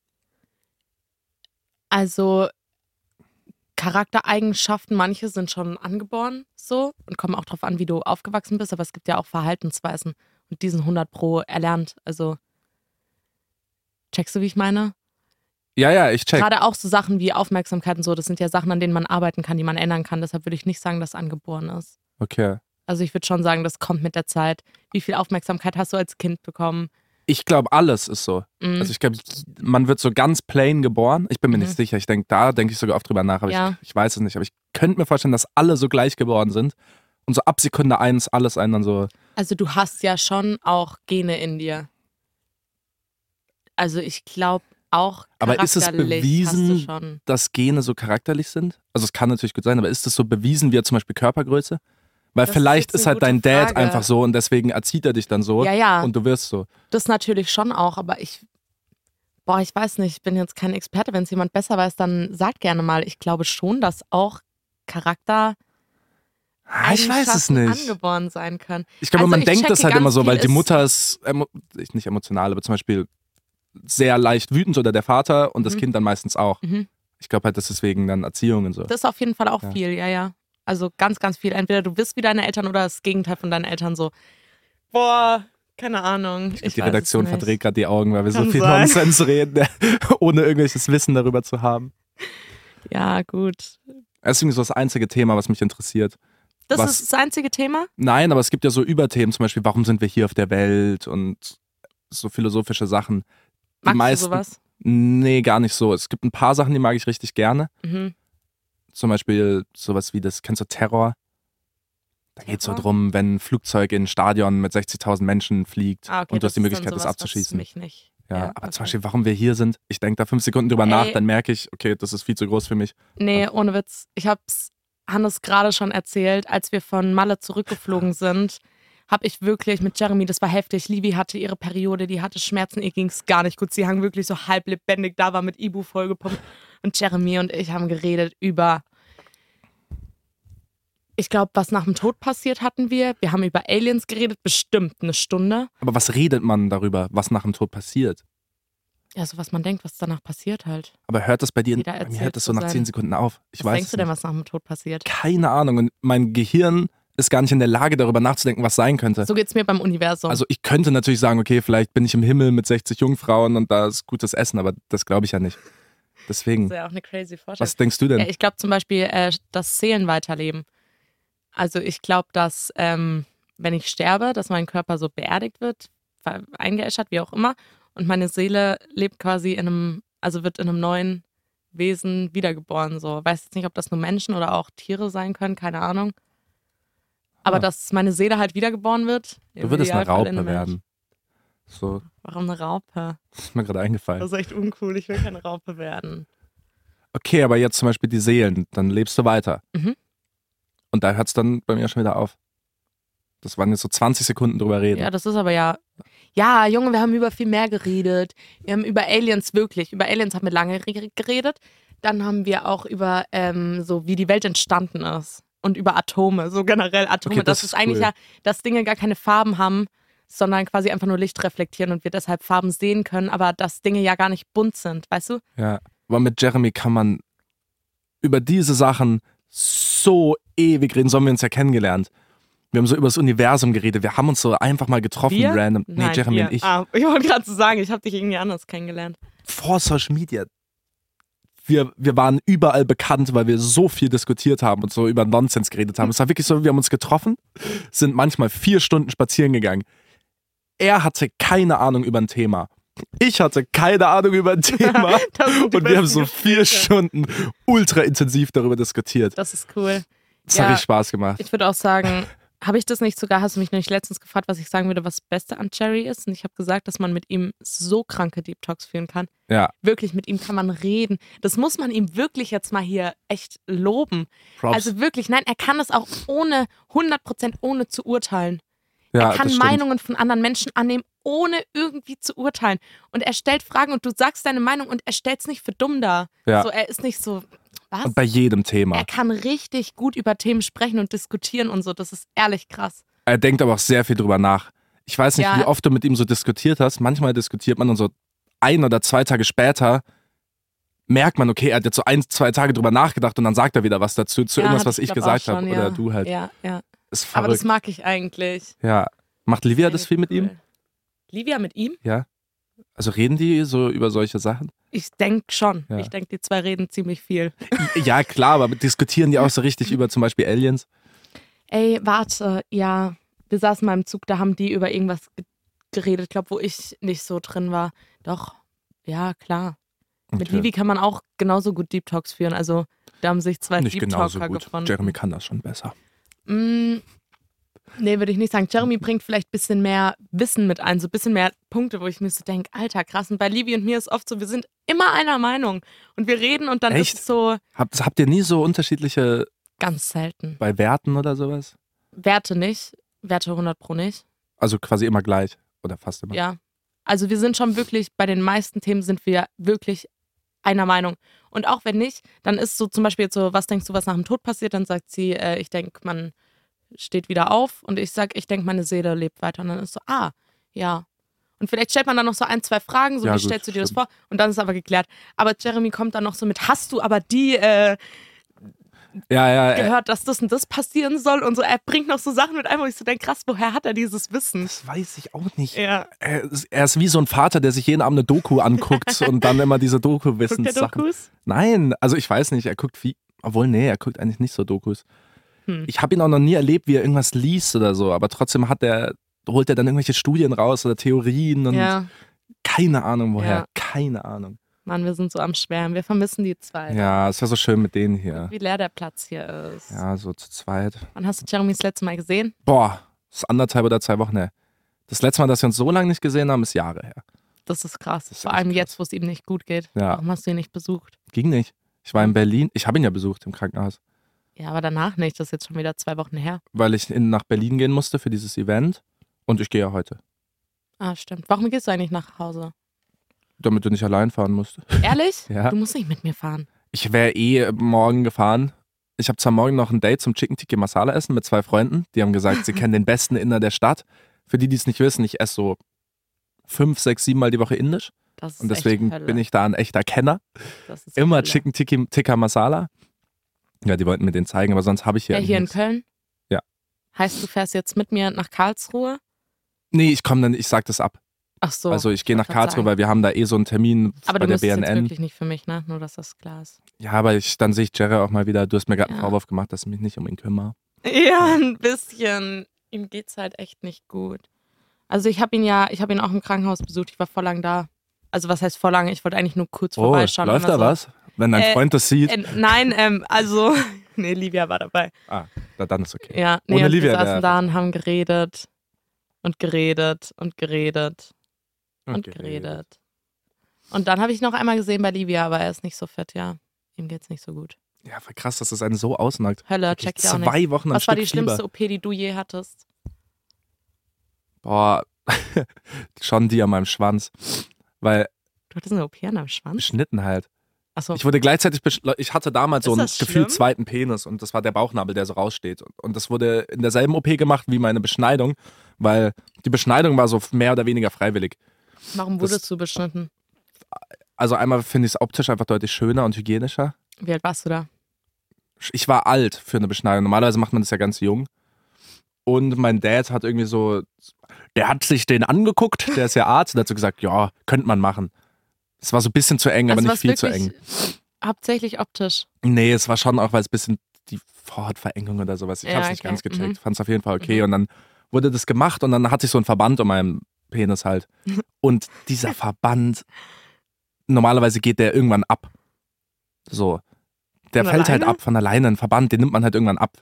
Also Charaktereigenschaften, manche sind schon angeboren so und kommen auch drauf an, wie du aufgewachsen bist, aber es gibt ja auch Verhaltensweisen und die sind hundert pro erlernt. Also checkst du, wie ich meine? Ja, ja, ich check. Gerade auch so Sachen wie Aufmerksamkeit und so, das sind ja Sachen, an denen man arbeiten kann, die man ändern kann. Deshalb würde ich nicht sagen, dass es angeboren ist. Okay. Also ich würde schon sagen, das kommt mit der Zeit. Wie viel Aufmerksamkeit hast du als Kind bekommen? Ich glaube, alles ist so. Mhm. Also ich glaube, man wird so ganz plain geboren. Ich bin mir Mhm. nicht sicher. Ich denke, da denke ich sogar oft drüber nach, aber Ja. ich, ich weiß es nicht. Aber ich könnte mir vorstellen, dass alle so gleich geboren sind und so ab Sekunde eins alles einen dann so. Also du hast ja schon auch Gene in dir. Also ich glaube auch Aber ist es charakterlich bewiesen, hast du schon. dass Gene so charakterlich sind? Also es kann natürlich gut sein, aber ist es so bewiesen wie zum Beispiel Körpergröße? Weil Das ist vielleicht jetzt ist, eine halt dein gute Dad Frage. einfach so und deswegen erzieht er dich dann so Ja, ja, und du wirst so. das natürlich schon auch, aber ich, boah, ich weiß nicht, ich bin jetzt kein Experte. Wenn es jemand besser weiß, dann sagt gerne mal. Ich glaube schon, dass auch Charakter Ah, ich weiß es Eigenschaften nicht. angeboren sein können. Ich glaube, Also man ich denkt das checke halt immer ganz so, weil viel die ist- Mutter ist emo nicht emotional, aber zum Beispiel sehr leicht wütend oder der Vater und das Mhm. Kind dann meistens auch. Mhm. Ich glaube halt, das ist wegen dann Erziehung und so. Das ist auf jeden Fall auch Ja. viel, ja, ja. Also ganz, ganz viel. Entweder du bist wie deine Eltern oder das Gegenteil von deinen Eltern so. Boah, keine Ahnung. Ich glaub, Ich die weiß Redaktion es nicht. verdreht gerade die Augen, weil wir so Kann viel sein. Nonsens reden, ohne irgendwelches Wissen darüber zu haben. Ja, gut. Das ist irgendwie so das einzige Thema, was mich interessiert. Das Was- ist das einzige Thema? Nein, aber es gibt ja so Überthemen, zum Beispiel, warum sind wir hier auf der Welt und so philosophische Sachen. Die Magst meisten, du sowas? Nee, gar nicht so. Es gibt ein paar Sachen, die mag ich richtig gerne. Mhm. Zum Beispiel sowas wie das, kennst du Terror? Da geht es so Terror? drum, wenn ein Flugzeug in ein Stadion mit sechzigtausend Menschen fliegt Ah, okay, und du hast die ist dann Möglichkeit, das sowas, was abzuschießen. mich nicht. Ja, Ja, aber okay. zum Beispiel, warum wir hier sind, ich denke da fünf Sekunden drüber nach, Ey. dann merke ich, okay, das ist viel zu groß für mich. Nee, ohne Witz. Ich hab's Hannes gerade schon erzählt, als wir von Malle zurückgeflogen sind, habe ich wirklich mit Jeremy, das war heftig, Livi hatte ihre Periode, die hatte Schmerzen, ihr ging's gar nicht gut. Sie hang wirklich so halb lebendig da, war mit Ibu vollgepumpt. Und Jeremy und ich haben geredet über, ich glaube, was nach dem Tod passiert hatten wir. Wir haben über Aliens geredet, bestimmt eine Stunde. Aber was redet man darüber, was nach dem Tod passiert? Ja, so was man denkt, was danach passiert halt. Aber hört das bei dir, Jeder bei mir erzählt hört das so so nach sein- zehn Sekunden auf. Ich Was weiß denkst es du denn, nicht. was nach dem Tod passiert? Keine Ahnung und mein Gehirn ist gar nicht in der Lage, darüber nachzudenken, was sein könnte. So geht's mir beim Universum. Also ich könnte natürlich sagen, okay, vielleicht bin ich im Himmel mit sechzig Jungfrauen und da ist gutes Essen, aber das glaube ich ja nicht. Deswegen, das ist ja auch eine crazy Vorstellung. was denkst du denn? Ja, ich glaube zum Beispiel, äh, dass Seelen weiterleben. Also ich glaube, dass ähm, wenn ich sterbe, dass mein Körper so beerdigt wird, ver- eingeäschert, wie auch immer, und meine Seele lebt quasi in einem, also wird in einem neuen Wesen wiedergeboren. So, weiß jetzt nicht, ob das nur Menschen oder auch Tiere sein können, keine Ahnung. Aber Ah. dass meine Seele halt wiedergeboren wird. Du im würdest eine Idealfall Raupe in einem Mensch. werden. So, Warum eine Raupe? das ist mir gerade eingefallen. Das ist echt uncool. Ich will keine Raupe werden. Okay, aber jetzt zum Beispiel die Seelen, dann lebst du weiter. Mhm. Und da hört es dann bei mir schon wieder auf. Das waren jetzt so zwanzig Sekunden drüber reden. Ja, das ist aber ja. Ja, Junge, wir haben über viel mehr geredet. Wir haben über Aliens wirklich. Über Aliens haben wir lange re- geredet. Dann haben wir auch über ähm, so, wie die Welt entstanden ist. Und über Atome, so generell Atome. Okay, das das ist ist eigentlich cool. ja, dass Dinge gar keine Farben haben, sondern quasi einfach nur Licht reflektieren und wir deshalb Farben sehen können, aber dass Dinge ja gar nicht bunt sind, weißt du? Ja, aber mit Jeremy kann man über diese Sachen so ewig reden. So haben wir uns ja kennengelernt. Wir haben so über das Universum geredet. Wir haben uns so einfach mal getroffen, Wir? random. Nee, Nein, Jeremy wir. und ich. Ah, ich wollte gerade so sagen, ich habe dich irgendwie anders kennengelernt. Vor Social Media. Wir, wir waren überall bekannt, weil wir so viel diskutiert haben und so über Nonsens geredet haben. Es war wirklich so, wir haben uns getroffen, sind manchmal vier Stunden spazieren gegangen. Er hatte keine Ahnung über ein Thema. Ich hatte keine Ahnung über ein Thema. Das sind die Und wir haben besten so vier Gespräche. Stunden ultra intensiv darüber diskutiert. Das ist cool. Das Ja. hat richtig Spaß gemacht. Ich würde auch sagen, Habe ich das nicht sogar, hast du mich nämlich letztens gefragt, was ich sagen würde, was das Beste an Jerry ist? Und ich habe gesagt, dass man mit ihm so kranke Deep Talks führen kann. Ja. Wirklich, mit ihm kann man reden. Das muss man ihm wirklich jetzt mal hier echt loben. Props. Also wirklich, nein, er kann es auch ohne, hundert Prozent ohne zu urteilen. Ja, er kann das stimmt. Meinungen von anderen Menschen annehmen, ohne irgendwie zu urteilen. Und er stellt Fragen und du sagst deine Meinung und er stellt es nicht für dumm dar. Ja. So, er ist nicht so, was? Und bei jedem Thema. Er kann richtig gut über Themen sprechen und diskutieren und so. Das ist ehrlich krass. Er denkt aber auch sehr viel drüber nach. Ich weiß nicht, Ja. wie oft du mit ihm so diskutiert hast. Manchmal diskutiert man und so ein oder zwei Tage später merkt man, okay, er hat jetzt so ein, zwei Tage drüber nachgedacht und dann sagt er wieder was dazu, zu Ja, irgendwas, hatte was ich glaub gesagt auch habe. schon, Oder ja. du halt. Ja, ja. Ist Aber verrückt. das mag ich eigentlich. Ja. Macht Livia das viel mit ihm? Cool. Livia mit ihm? Ja. Also reden die so über solche Sachen? Ich denke schon. Ja. Ich denke, die zwei reden ziemlich viel. Ja, klar, aber diskutieren die auch so richtig über zum Beispiel Aliens? Ey, warte, ja. Wir saßen mal im Zug, da haben die über irgendwas ge- geredet, ich glaube, wo ich nicht so drin war. Doch, ja, klar. Mit Okay. Livi kann man auch genauso gut Deep Talks führen. Also, da haben sich zwei Nicht Deep genauso Talker gut. gefunden. Jeremy kann das schon besser. Mm, nee, würde ich nicht sagen. Jeremy bringt vielleicht ein bisschen mehr Wissen mit ein, so ein bisschen mehr Punkte, wo ich mir so denke, Alter, krass. Und bei Livi und mir ist oft so, wir sind immer einer Meinung. Und wir reden und dann Echt? ist es so Habt, habt ihr nie so unterschiedliche ganz selten. bei Werten oder sowas? Werte nicht. Werte hundert pro nicht. Also quasi immer gleich oder fast immer. Ja. Also wir sind schon wirklich, bei den meisten Themen sind wir wirklich einer Meinung. Und auch wenn nicht, dann ist so zum Beispiel jetzt so, was denkst du, was nach dem Tod passiert? Dann sagt sie, äh, ich denke, man steht wieder auf. Und ich sag, ich denke, meine Seele lebt weiter. Und dann ist so, ah, ja. Und vielleicht stellt man dann noch so ein, zwei Fragen, so Ja, wie gut, stellst du dir das stimmt. vor? Und dann ist aber geklärt. Aber Jeremy kommt dann noch so mit, hast du aber die äh, Ja, ja, äh, gehört, dass das und das passieren soll? Und so, er bringt noch so Sachen mit ein, wo ich so denke, krass, woher hat er dieses Wissen? das weiß ich auch nicht. Ja. Er ist, er ist wie so ein Vater, der sich jeden Abend eine Doku anguckt und dann immer diese Guckt der Doku-Wissenssachen. Dokus? Nein, also ich weiß nicht, er guckt viel, obwohl nee, er guckt eigentlich nicht so Dokus. Hm. Ich habe ihn auch noch nie erlebt, wie er irgendwas liest oder so, aber trotzdem hat er, holt er dann irgendwelche Studien raus oder Theorien und Ja. keine Ahnung woher, Ja. keine Ahnung. Mann, wir sind so am Schwärmen. Wir vermissen die zwei. Ja, es wäre so schön mit denen hier. Wie leer der Platz hier ist. Ja, so zu zweit. Wann hast du Jeremy das letzte Mal gesehen? Boah, das ist anderthalb oder zwei Wochen her. Das letzte Mal, dass wir uns so lange nicht gesehen haben, ist Jahre her. Das ist krass. Das ist Vor echt allem krass. jetzt, wo es ihm nicht gut geht. Ja. Warum hast du ihn nicht besucht? Ging nicht. Ich war in Berlin. Ich habe ihn ja besucht im Krankenhaus, Ja, aber danach nicht. Das ist jetzt schon wieder zwei Wochen her. weil ich in, nach Berlin gehen musste für dieses Event. Und ich gehe ja heute, Ah, stimmt. Warum gehst du eigentlich nach Hause? damit du nicht allein fahren musst. Ehrlich? Ja. Du musst nicht mit mir fahren. Ich wäre eh morgen gefahren. Ich habe zwar morgen noch ein Date zum Chicken Tikka Masala essen mit zwei Freunden. Die haben gesagt, sie kennen den besten Inder der Stadt. Für die, die es nicht wissen, ich esse so fünf, sechs, sieben Mal die Woche indisch. Das ist Und deswegen echt Hölle. bin ich da ein echter Kenner. Das ist Immer Hölle. Chicken Tikka Tikka Masala. Ja, die wollten mir den zeigen, aber sonst habe ich hier Ja, hier in nichts. Köln? Ja. Heißt, du fährst jetzt mit mir nach Karlsruhe? Nee, ich komme dann, ich sag das ab. Ach so. also ich gehe nach wollte grad Karlsruhe, sagen. weil wir haben da eh so einen Termin Aber bei du der müsstest B N jetzt N. wirklich nicht für mich, ne? Nur, dass das klar ist. Ja, aber ich, dann sehe ich Jerry auch mal wieder. Du hast mir gerade einen Ja. Vorwurf gemacht, dass ich mich nicht um ihn kümmere. Ja, ein bisschen. Ihm geht's halt echt nicht gut. Also ich habe ihn ja, ich habe ihn auch im Krankenhaus besucht. Ich war voll lang da. Also was heißt voll lang? Ich wollte eigentlich nur kurz Oh, vorbeischauen. läuft und da dann was? Wenn dein Äh, Freund das sieht. Äh, nein, ähm, also, nee, Livia war dabei. ah, na, dann ist okay. Ja, nee, Ohne und Livia wir wär- saßen da und haben geredet und geredet und geredet und Okay. geredet. Und dann habe ich noch einmal gesehen bei Livia, aber er ist nicht so fit, ja. Ihm geht's nicht so gut. Ja, voll krass, dass das einen so ausnagt. Hölle, Wirklich check ich auch nicht. zwei Wochen am Was war Stück die schlimmste Fieber. O P, die du je hattest? Boah, schon die an meinem Schwanz. Weil Du hattest eine O P an deinem Schwanz? beschnitten halt. Achso, Ich wurde gleichzeitig, besch- ich hatte damals so Ist einen das gefühlt schlimm? zweiten Penis und das war der Bauchnabel, der so raussteht. Und das wurde in derselben O P gemacht wie meine Beschneidung, weil die Beschneidung war so mehr oder weniger freiwillig. warum das- wurdest du beschnitten? Also einmal finde ich es optisch einfach deutlich schöner und hygienischer. Wie alt warst du da? Ich war alt für eine Beschneidung. Normalerweise macht man das ja ganz jung. Und mein Dad hat irgendwie so, der hat sich den angeguckt, der ist ja Arzt, und hat so gesagt, ja, könnte man machen. Es war so ein bisschen zu eng, aber Also nicht was viel zu eng. wirklich Hauptsächlich optisch. Nee, es war schon auch, weil es ein bisschen die Vorhautverengung oder sowas. Ich Ja, hab's nicht okay. ganz gecheckt. Mhm. Fand es auf jeden Fall okay. Mhm. Und dann wurde das gemacht und dann hatte ich so einen Verband um meinen Penis halt. Und dieser Verband, normalerweise geht der irgendwann ab. So. Der Von fällt halt alleine? ab von alleine. Ein Verband, den nimmt man halt irgendwann ab.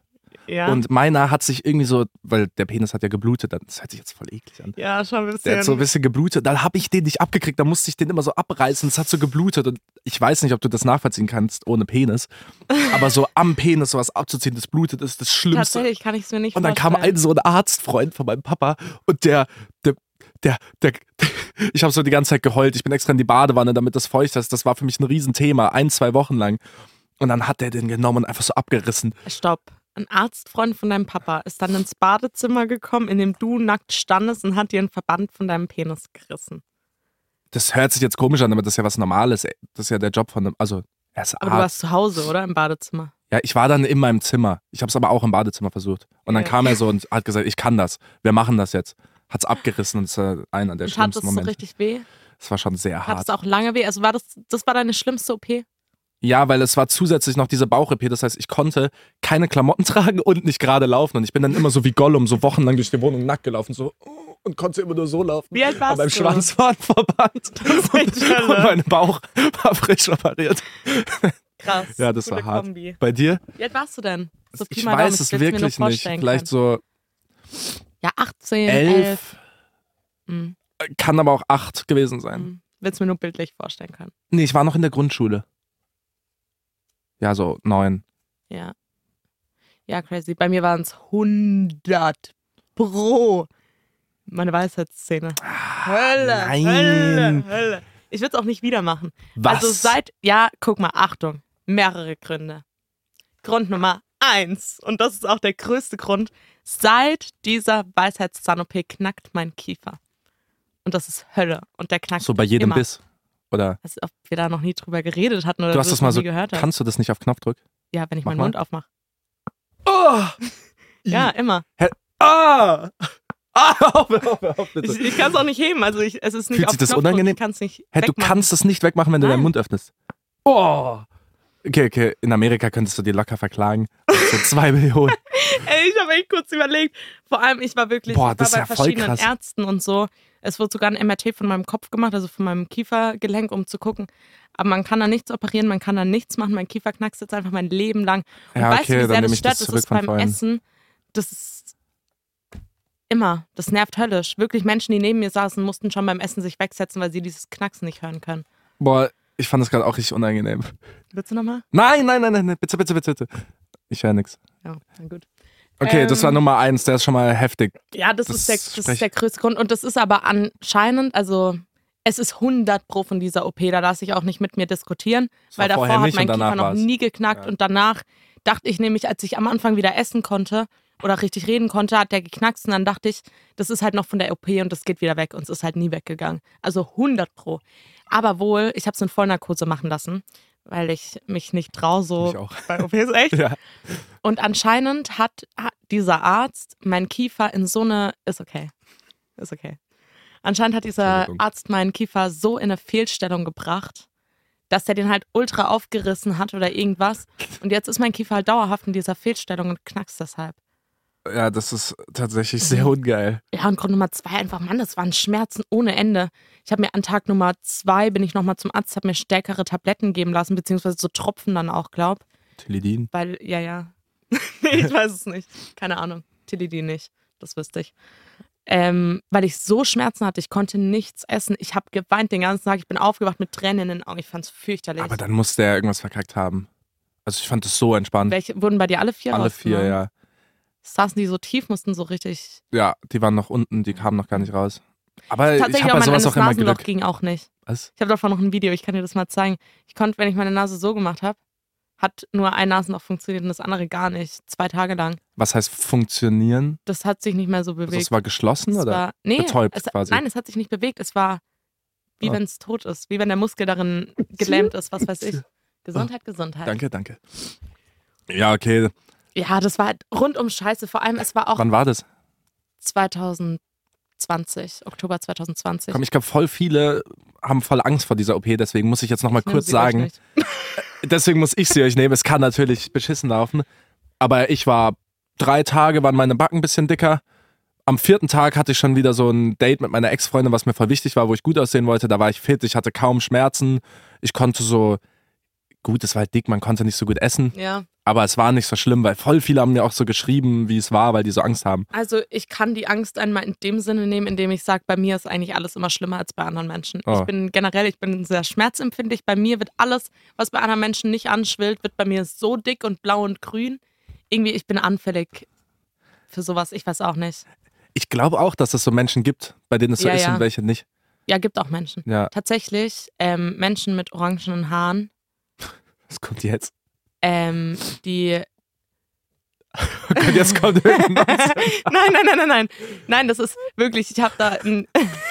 Ja. Und meiner hat sich irgendwie so, weil der Penis hat ja geblutet, das hört sich jetzt voll eklig an. Ja, schon ein bisschen. Der hat so ein bisschen geblutet, dann habe ich den nicht abgekriegt, da musste ich den immer so abreißen, es hat so geblutet und ich weiß nicht, ob du das nachvollziehen kannst ohne Penis, aber so am Penis sowas abzuziehen, das blutet, ist das Schlimmste. Tatsächlich kann ich es mir nicht Und dann vorstellen. kam ein so ein Arztfreund von meinem Papa und der, der, der, der, der ich habe so die ganze Zeit geheult, ich bin extra in die Badewanne, damit das feucht ist, das war für mich ein Riesenthema, ein, zwei Wochen lang. Und dann hat der den genommen und einfach so abgerissen. Stopp. Ein Arztfreund von deinem Papa ist dann ins Badezimmer gekommen, in dem du nackt standest und hat dir einen Verband von deinem Penis gerissen. Das hört sich jetzt komisch an, aber das ist ja was Normales. Das ist ja der Job von einem, also er ist Aber Arzt. du warst zu Hause, oder? Im Badezimmer. Ja, ich war dann in meinem Zimmer. Ich habe es aber auch im Badezimmer versucht. Und dann Ja. kam er so und hat gesagt, ich kann das. Wir machen das jetzt. Hat's abgerissen und das war einer der Und tat schlimmsten es so Momente. richtig weh? Das war schon sehr Hat hart. es auch lange weh? Also war das, das war deine schlimmste O P? Ja, weil es war zusätzlich noch diese Bauch-O P. Das heißt, ich konnte keine Klamotten tragen und nicht gerade laufen. Und ich bin dann immer so wie Gollum, so wochenlang durch die Wohnung nackt gelaufen. So, und konnte immer nur so laufen. Wie alt warst Aber beim du? Schwanz war ein Verband. ist echt und, Hölle. und mein Bauch war frisch operiert. Krass. Ja, das Gute war hart. Kombi. Bei dir? Wie alt warst du denn? So Pi Ich mal Daumen, weiß es will's mir nur wirklich nicht. vorstellen Vielleicht so können. Ja, achtzehn, elf. elf. Mhm. Kann aber auch acht gewesen sein. Mhm. Willst mir nur bildlich vorstellen können. Nee, ich war noch in der Grundschule. Ja, so neun. Ja. Ja, crazy. Bei mir waren es hundert pro. Meine Weisheitsszene. Hölle, nein. Hölle, Hölle. Ich würde es auch nicht wieder machen. Was? Also seit, ja, guck mal, Achtung, mehrere Gründe. Grund Nummer eins, und das ist auch der größte Grund, seit dieser Weisheitszahn-O P knackt mein Kiefer. Und das ist Hölle. Und der knackt So bei jedem immer. Biss. Oder? Also, ob wir da noch nie drüber geredet hatten oder Du hast du das mal noch so. nie gehört hast. Kannst du das nicht auf Knopfdruck? Ja, wenn ich Mach meinen mal. Mund aufmache. Oh! Ja, immer. Ah! Ah, hör auf, hör auf, hör auf, bitte. Ich, ich kann es auch nicht heben. Also ich, es ist nicht Fühlt auf sich das Knopfdruck, unangenehm? Ich kann es nicht Hey, du wegmachen. kannst das nicht wegmachen, wenn du Nein. deinen Mund öffnest. Oh! Okay, okay. In Amerika könntest du die locker verklagen. So zwei Millionen. Ey, ich habe echt kurz überlegt. Vor allem, ich war wirklich Boah, ich das war ist bei ja voll verschiedenen krass. Ärzten und so. Es wurde sogar ein M R T von meinem Kopf gemacht, also von meinem Kiefergelenk, um zu gucken. Aber man kann da nichts operieren, man kann da nichts machen. Mein Kiefer knackst jetzt einfach mein Leben lang. Und Ja, weißt okay, du, wie dann sehr nehme das ich das stört? Das zurück ist von beim vorhin. Essen. Das ist immer. Das nervt höllisch. Wirklich Menschen, die neben mir saßen, mussten schon beim Essen sich wegsetzen, weil sie dieses Knacksen nicht hören können. Boah, ich fand das gerade auch richtig unangenehm. Willst du nochmal? Nein, nein, nein, nein, nein, bitte, bitte, bitte, bitte. Ich höre nichts. Ja, na gut. Okay, Ähm, das war Nummer eins, der ist schon mal heftig. Ja, das, Das ist, der, das sprech- ist der größte Grund. Und das ist aber anscheinend, also es ist hundert pro von dieser O P. Da lasse ich auch nicht mit mir diskutieren, Das war weil davor vorher hat nicht mein und danach Kiefer noch war's. nie geknackt. Ja. Und danach dachte ich nämlich, als ich am Anfang wieder essen konnte oder richtig reden konnte, hat der geknackst. Und dann dachte ich, das ist halt noch von der O P und das geht wieder weg. Und es ist halt nie weggegangen. Also hundert pro. Aber wohl, ich habe es in Vollnarkose machen lassen, weil ich mich nicht traue, so Ich auch. bei O Ps, echt. Ja. Und anscheinend hat, hat dieser Arzt meinen Kiefer in so eine. Ist okay. Ist okay. Anscheinend hat dieser Entschuldigung. Arzt meinen Kiefer so in eine Fehlstellung gebracht, dass der den halt ultra aufgerissen hat oder irgendwas. Und jetzt ist mein Kiefer halt dauerhaft in dieser Fehlstellung und knackst deshalb. Ja, das ist tatsächlich sehr ungeil. Ja, und Grund Nummer zwei einfach, Mann, das waren Schmerzen ohne Ende. Ich habe mir an Tag Nummer zwei, bin ich nochmal zum Arzt, habe mir stärkere Tabletten geben lassen, beziehungsweise so Tropfen dann auch, glaub. Tilidin. Weil, ja, ja. Nee, ich weiß es nicht. Keine Ahnung. Tilidin nicht. Das wüsste ich. Ähm, weil ich so Schmerzen hatte, ich konnte nichts essen. Ich habe geweint den ganzen Tag. Ich bin aufgewacht mit Tränen in den Augen. Ich fand es fürchterlich. Aber dann muss der irgendwas verkackt haben. Also ich fand das so entspannt. Welche, wurden bei dir alle vier Alle vier, rausgenommen? ja. Saßen die so tief, mussten so richtig. Ja, die waren noch unten, die kamen noch gar nicht raus. Aber ich Tatsächlich habe auch bei mein sowas eines auch immer Nasenloch Glück. ging auch nicht. Was? Ich habe davon noch ein Video, ich kann dir das mal zeigen. Ich konnte, wenn ich meine Nase so gemacht habe, hat nur ein Nasenloch funktioniert und das andere gar nicht. Zwei Tage lang. Was heißt funktionieren? Das hat sich nicht mehr so Also bewegt. es war geschlossen Es oder? war, nee, betäubt es, quasi? Nein, es hat sich nicht bewegt. Es war wie Oh. wenn es tot ist. Wie wenn der Muskel darin gelähmt ist, was weiß ich. Gesundheit, Gesundheit. Danke, danke. Ja, okay. Ja, das war halt rundum scheiße. Vor allem, es war auch Wann war das? zweitausendzwanzig, Oktober zweitausendzwanzig. Komm, ich glaube, voll viele haben voll Angst vor dieser O P, deswegen muss ich jetzt nochmal Ich nehme kurz sie euch sagen. nicht. Deswegen muss ich sie euch nehmen. Es kann natürlich beschissen laufen. Aber ich war drei Tage, waren meine Backen ein bisschen dicker. Am vierten Tag hatte ich schon wieder so ein Date mit meiner Ex-Freundin, was mir voll wichtig war, wo ich gut aussehen wollte. Da war ich fit, ich hatte kaum Schmerzen. Ich konnte so gut, es war halt dick, man konnte nicht so gut essen. Ja. Aber es war nicht so schlimm, weil voll viele haben mir auch so geschrieben, wie es war, weil die so Angst haben. Also ich kann die Angst einmal in dem Sinne nehmen, indem ich sage, bei mir ist eigentlich alles immer schlimmer als bei anderen Menschen. Oh. Ich bin generell, ich bin sehr schmerzempfindlich. Bei mir wird alles, was bei anderen Menschen nicht anschwillt, wird bei mir so dick und blau und grün. Irgendwie, ich bin anfällig für sowas. Ich weiß auch nicht. Ich glaube auch, dass es so Menschen gibt, bei denen es so Ja, ist ja. und welche nicht. Ja, gibt auch Menschen. Ja, Tatsächlich, ähm, Menschen mit orangenen Haaren, was kommt jetzt? ähm, die Und jetzt kommt irgendwas. nein, nein, nein, nein, nein. Nein, das ist wirklich, ich habe da ein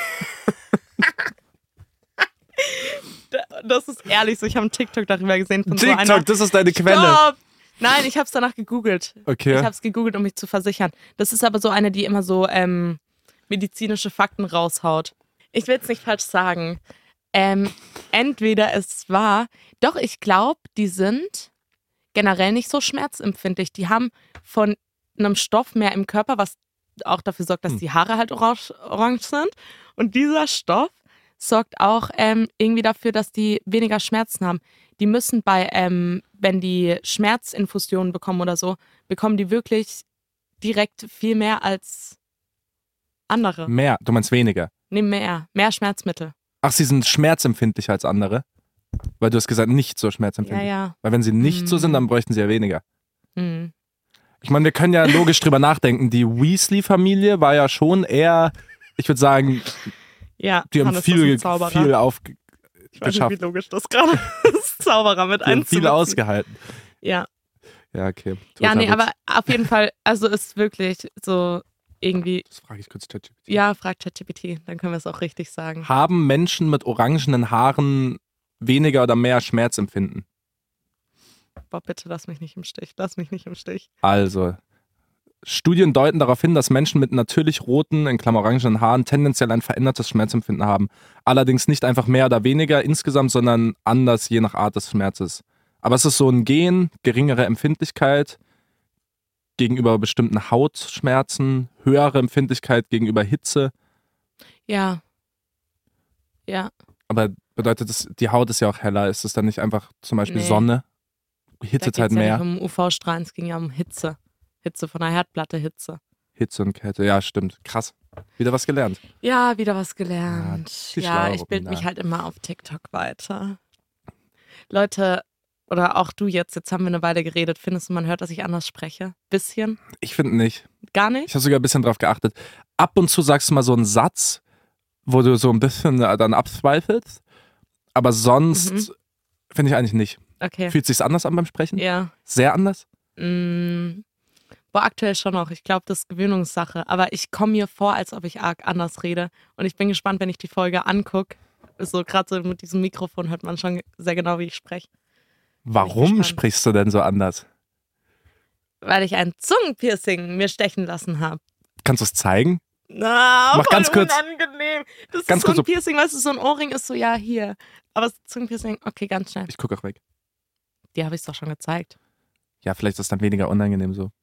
Das ist ehrlich so, ich habe einen TikTok darüber gesehen von so einer. TikTok, das ist deine Quelle. Stopp! Nein, ich habe es danach gegoogelt. Okay. Ich habe es gegoogelt, um mich zu versichern. Das ist aber so eine, die immer so ähm, medizinische Fakten raushaut. Ich will es nicht falsch sagen. Ähm, entweder es war, doch ich glaube, die sind generell nicht so schmerzempfindlich. Die haben von einem Stoff mehr im Körper, was auch dafür sorgt, dass Hm. die Haare halt orange, orange sind. Und dieser Stoff sorgt auch ähm, irgendwie dafür, dass die weniger Schmerzen haben. Die müssen bei, ähm, wenn die Schmerzinfusionen bekommen oder so, bekommen die wirklich direkt viel mehr als andere. Mehr, du meinst weniger. Nee, mehr. Mehr Schmerzmittel. Ach, sie sind schmerzempfindlicher als andere? Weil du hast gesagt, nicht so Ja, schmerzempfindlich. ja. Weil wenn sie nicht so sind, dann Hm. bräuchten sie ja weniger. Hm. Ich meine, wir können ja logisch drüber nachdenken. Die Weasley-Familie war ja schon eher, ich würde sagen, Ja, die haben Hannes ist viel, ein Zauberer. viel auf, Ich weiß nicht, geschafft. wie logisch das gerade ist, Zauberer mit Die haben viel einzubeziehen. ausgehalten. Ja, Ja, okay. ja, Total nee, Witz. aber auf jeden Fall, also ist wirklich so irgendwie, Das frage ich kurz ChatGPT. ja, fragt ChatGPT, dann können wir es auch richtig sagen. Haben Menschen mit orangenen Haaren weniger oder mehr Schmerzempfinden? Boah, bitte lass mich nicht im Stich, lass mich nicht im Stich. Also, Studien deuten darauf hin, dass Menschen mit natürlich roten, in Klammer orangenen Haaren tendenziell ein verändertes Schmerzempfinden haben. Allerdings nicht einfach mehr oder weniger insgesamt, sondern anders je nach Art des Schmerzes. Aber es ist so ein Gen, geringere Empfindlichkeit gegenüber bestimmten Hautschmerzen, höhere Empfindlichkeit gegenüber Hitze. Ja, ja, Aber bedeutet das, die Haut ist ja auch heller. Ist es dann nicht einfach zum Beispiel Nee. Sonne? da Hitze geht es halt ja mehr. nicht um U V-Strahlen, es ging ja um Hitze. Hitze von der Herdplatte, Hitze. Hitze und Kälte, ja, stimmt. Krass. Wieder was gelernt. Ja, wieder was gelernt. die Ja, schlaue ich bilde mich Romina. halt immer auf TikTok weiter. Leute, oder auch du jetzt, jetzt haben wir eine Weile geredet. Findest du, man hört, dass ich anders spreche? Bisschen? Ich finde nicht. Gar Ich nicht? habe sogar ein bisschen drauf geachtet. Ab und zu sagst du mal so einen Satz, wo du so ein bisschen äh, dann abzweifelst. Aber sonst Mhm. finde ich eigentlich nicht. Okay. Fühlt sich's anders an beim Sprechen? Ja. Sehr anders? Mm, boah, aktuell schon noch. Ich glaube, das ist Gewöhnungssache. Aber ich komme mir vor, als ob ich arg anders rede. Und ich bin gespannt, wenn ich die Folge angucke. So gerade so mit diesem Mikrofon hört man schon sehr genau, wie ich spreche. Warum gespannt. sprichst du denn so anders? Weil ich ein Zungenpiercing mir stechen lassen habe. Kannst du es zeigen? Na, Mach voll ganz kurz. unangenehm. Das Ganz ist so kurz ein so- Piercing, weißt du, so ein Ohrring ist so, ja, hier. Aber das Zungenpiercing, okay, ganz schnell. Ich gucke auch weg. Die habe ich doch schon gezeigt. Ja, vielleicht ist es dann weniger unangenehm so.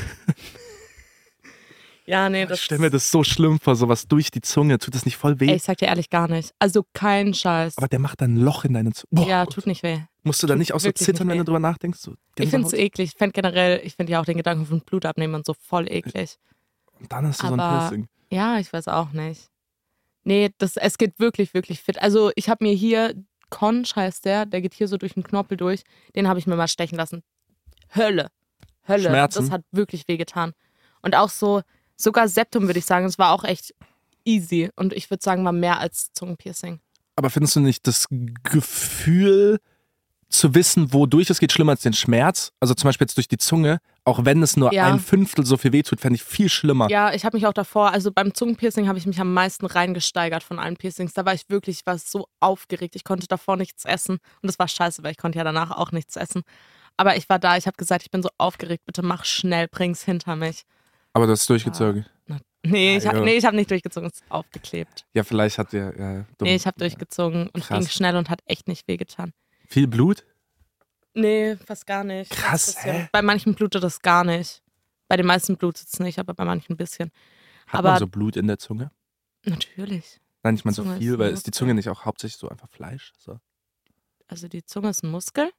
Ja, nee, Ich das stelle mir das so schlimm vor, sowas durch die Zunge. Tut das nicht voll weh? Ey, ich sag dir ehrlich gar nicht. Also kein Scheiß. Aber der macht dann ein Loch in deine Zunge. Boah, Ja, tut nicht weh. musst du da tut nicht auch so wirklich zittern, nicht wenn weh. du drüber nachdenkst? So Ich finde es Gänsehaut? eklig. Ich finde generell, ich finde ja auch den Gedanken von Blut abnehmen und so voll eklig. Und dann hast du so ein Aber- Piercing. Ja, ich weiß auch nicht. Nee, das, es geht wirklich, wirklich fit. Also ich habe mir hier, Conch heißt der, der geht hier so durch den Knorpel durch. Den habe ich mir mal stechen lassen. Hölle. Hölle. Schmerzen? Das hat wirklich wehgetan. Und auch so, sogar Septum würde ich sagen, es war auch echt easy. Und ich würde sagen, war mehr als Zungenpiercing. Aber findest du nicht das Gefühl zu wissen, wodurch es geht, schlimmer als den Schmerz? Also zum Beispiel jetzt durch die Zunge, auch wenn es nur Ja. ein Fünftel so viel wehtut, fände ich viel schlimmer. Ja, ich habe mich auch davor, also beim Zungenpiercing habe ich mich am meisten reingesteigert von allen Piercings. Da war ich wirklich, ich war so aufgeregt. Ich konnte davor nichts essen. Und das war scheiße, weil ich konnte ja danach auch nichts essen. Aber ich war da, ich habe gesagt, ich bin so aufgeregt, bitte mach schnell, bring's hinter mich. Aber du hast durchgezogen. Na, nee, ich Ja, habe ja. nee, ich hab nicht durchgezogen, es ist aufgeklebt. Ja, vielleicht hat der. Ja, dumm. Nee, ich habe durchgezogen und Krass. ging schnell und hat echt nicht wehgetan. Viel Blut? Nee, fast gar nicht. Krass, Ein bisschen. hä? Bei manchen blutet das gar nicht. Bei den meisten blutet es nicht, aber bei manchen ein bisschen. Hat Aber- man so Blut in der Zunge? Natürlich. Nein, ich meine so Zunge ist viel, ein weil ist die Muskel. Zunge nicht auch hauptsächlich so einfach Fleisch? So. Also die Zunge ist ein Muskel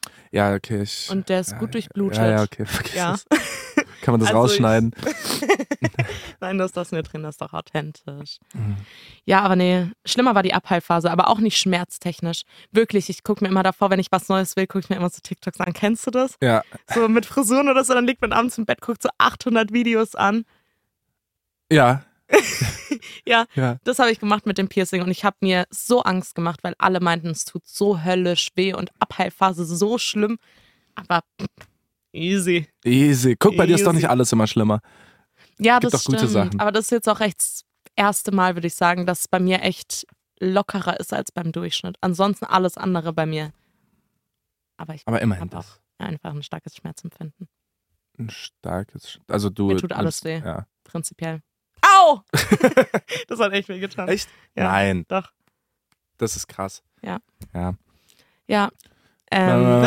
Ja, okay. Ich, Und der ist ja, gut durchblutet. Ja, ja, okay. Vergiss Ja. es. Kann man das Also rausschneiden? Nein, das lassen wir drin, das ist doch authentisch. Mhm. Ja, aber nee, schlimmer war die Abheilphase, aber auch nicht schmerztechnisch. Wirklich, ich gucke mir immer davor, wenn ich was Neues will, gucke ich mir immer so TikToks an. Kennst du das? Ja. So mit Frisuren oder so, dann liegt man abends im Bett, guckt so achthundert Videos an. Ja. Ja, ja. das habe ich gemacht mit dem Piercing und ich habe mir so Angst gemacht, weil alle meinten, es tut so höllisch weh und Abheilphase so schlimm. Aber easy. Easy. Guck, bei Easy. dir ist doch nicht alles immer schlimmer. Ja, Gibt das doch gute stimmt. Sachen. Aber das ist jetzt auch echt das erste Mal, würde ich sagen, dass es bei mir echt lockerer ist als beim Durchschnitt. Ansonsten alles andere bei mir. Aber ich Aber immerhin habe auch das. einfach ein starkes Schmerzempfinden. Ein starkes. Also du. Mir tut alles nimmst- weh. Ja. Prinzipiell. Au! Das hat echt weh getan. Echt? Ja, Nein. Doch. Das ist krass. Ja. Ja. Ja. Ähm,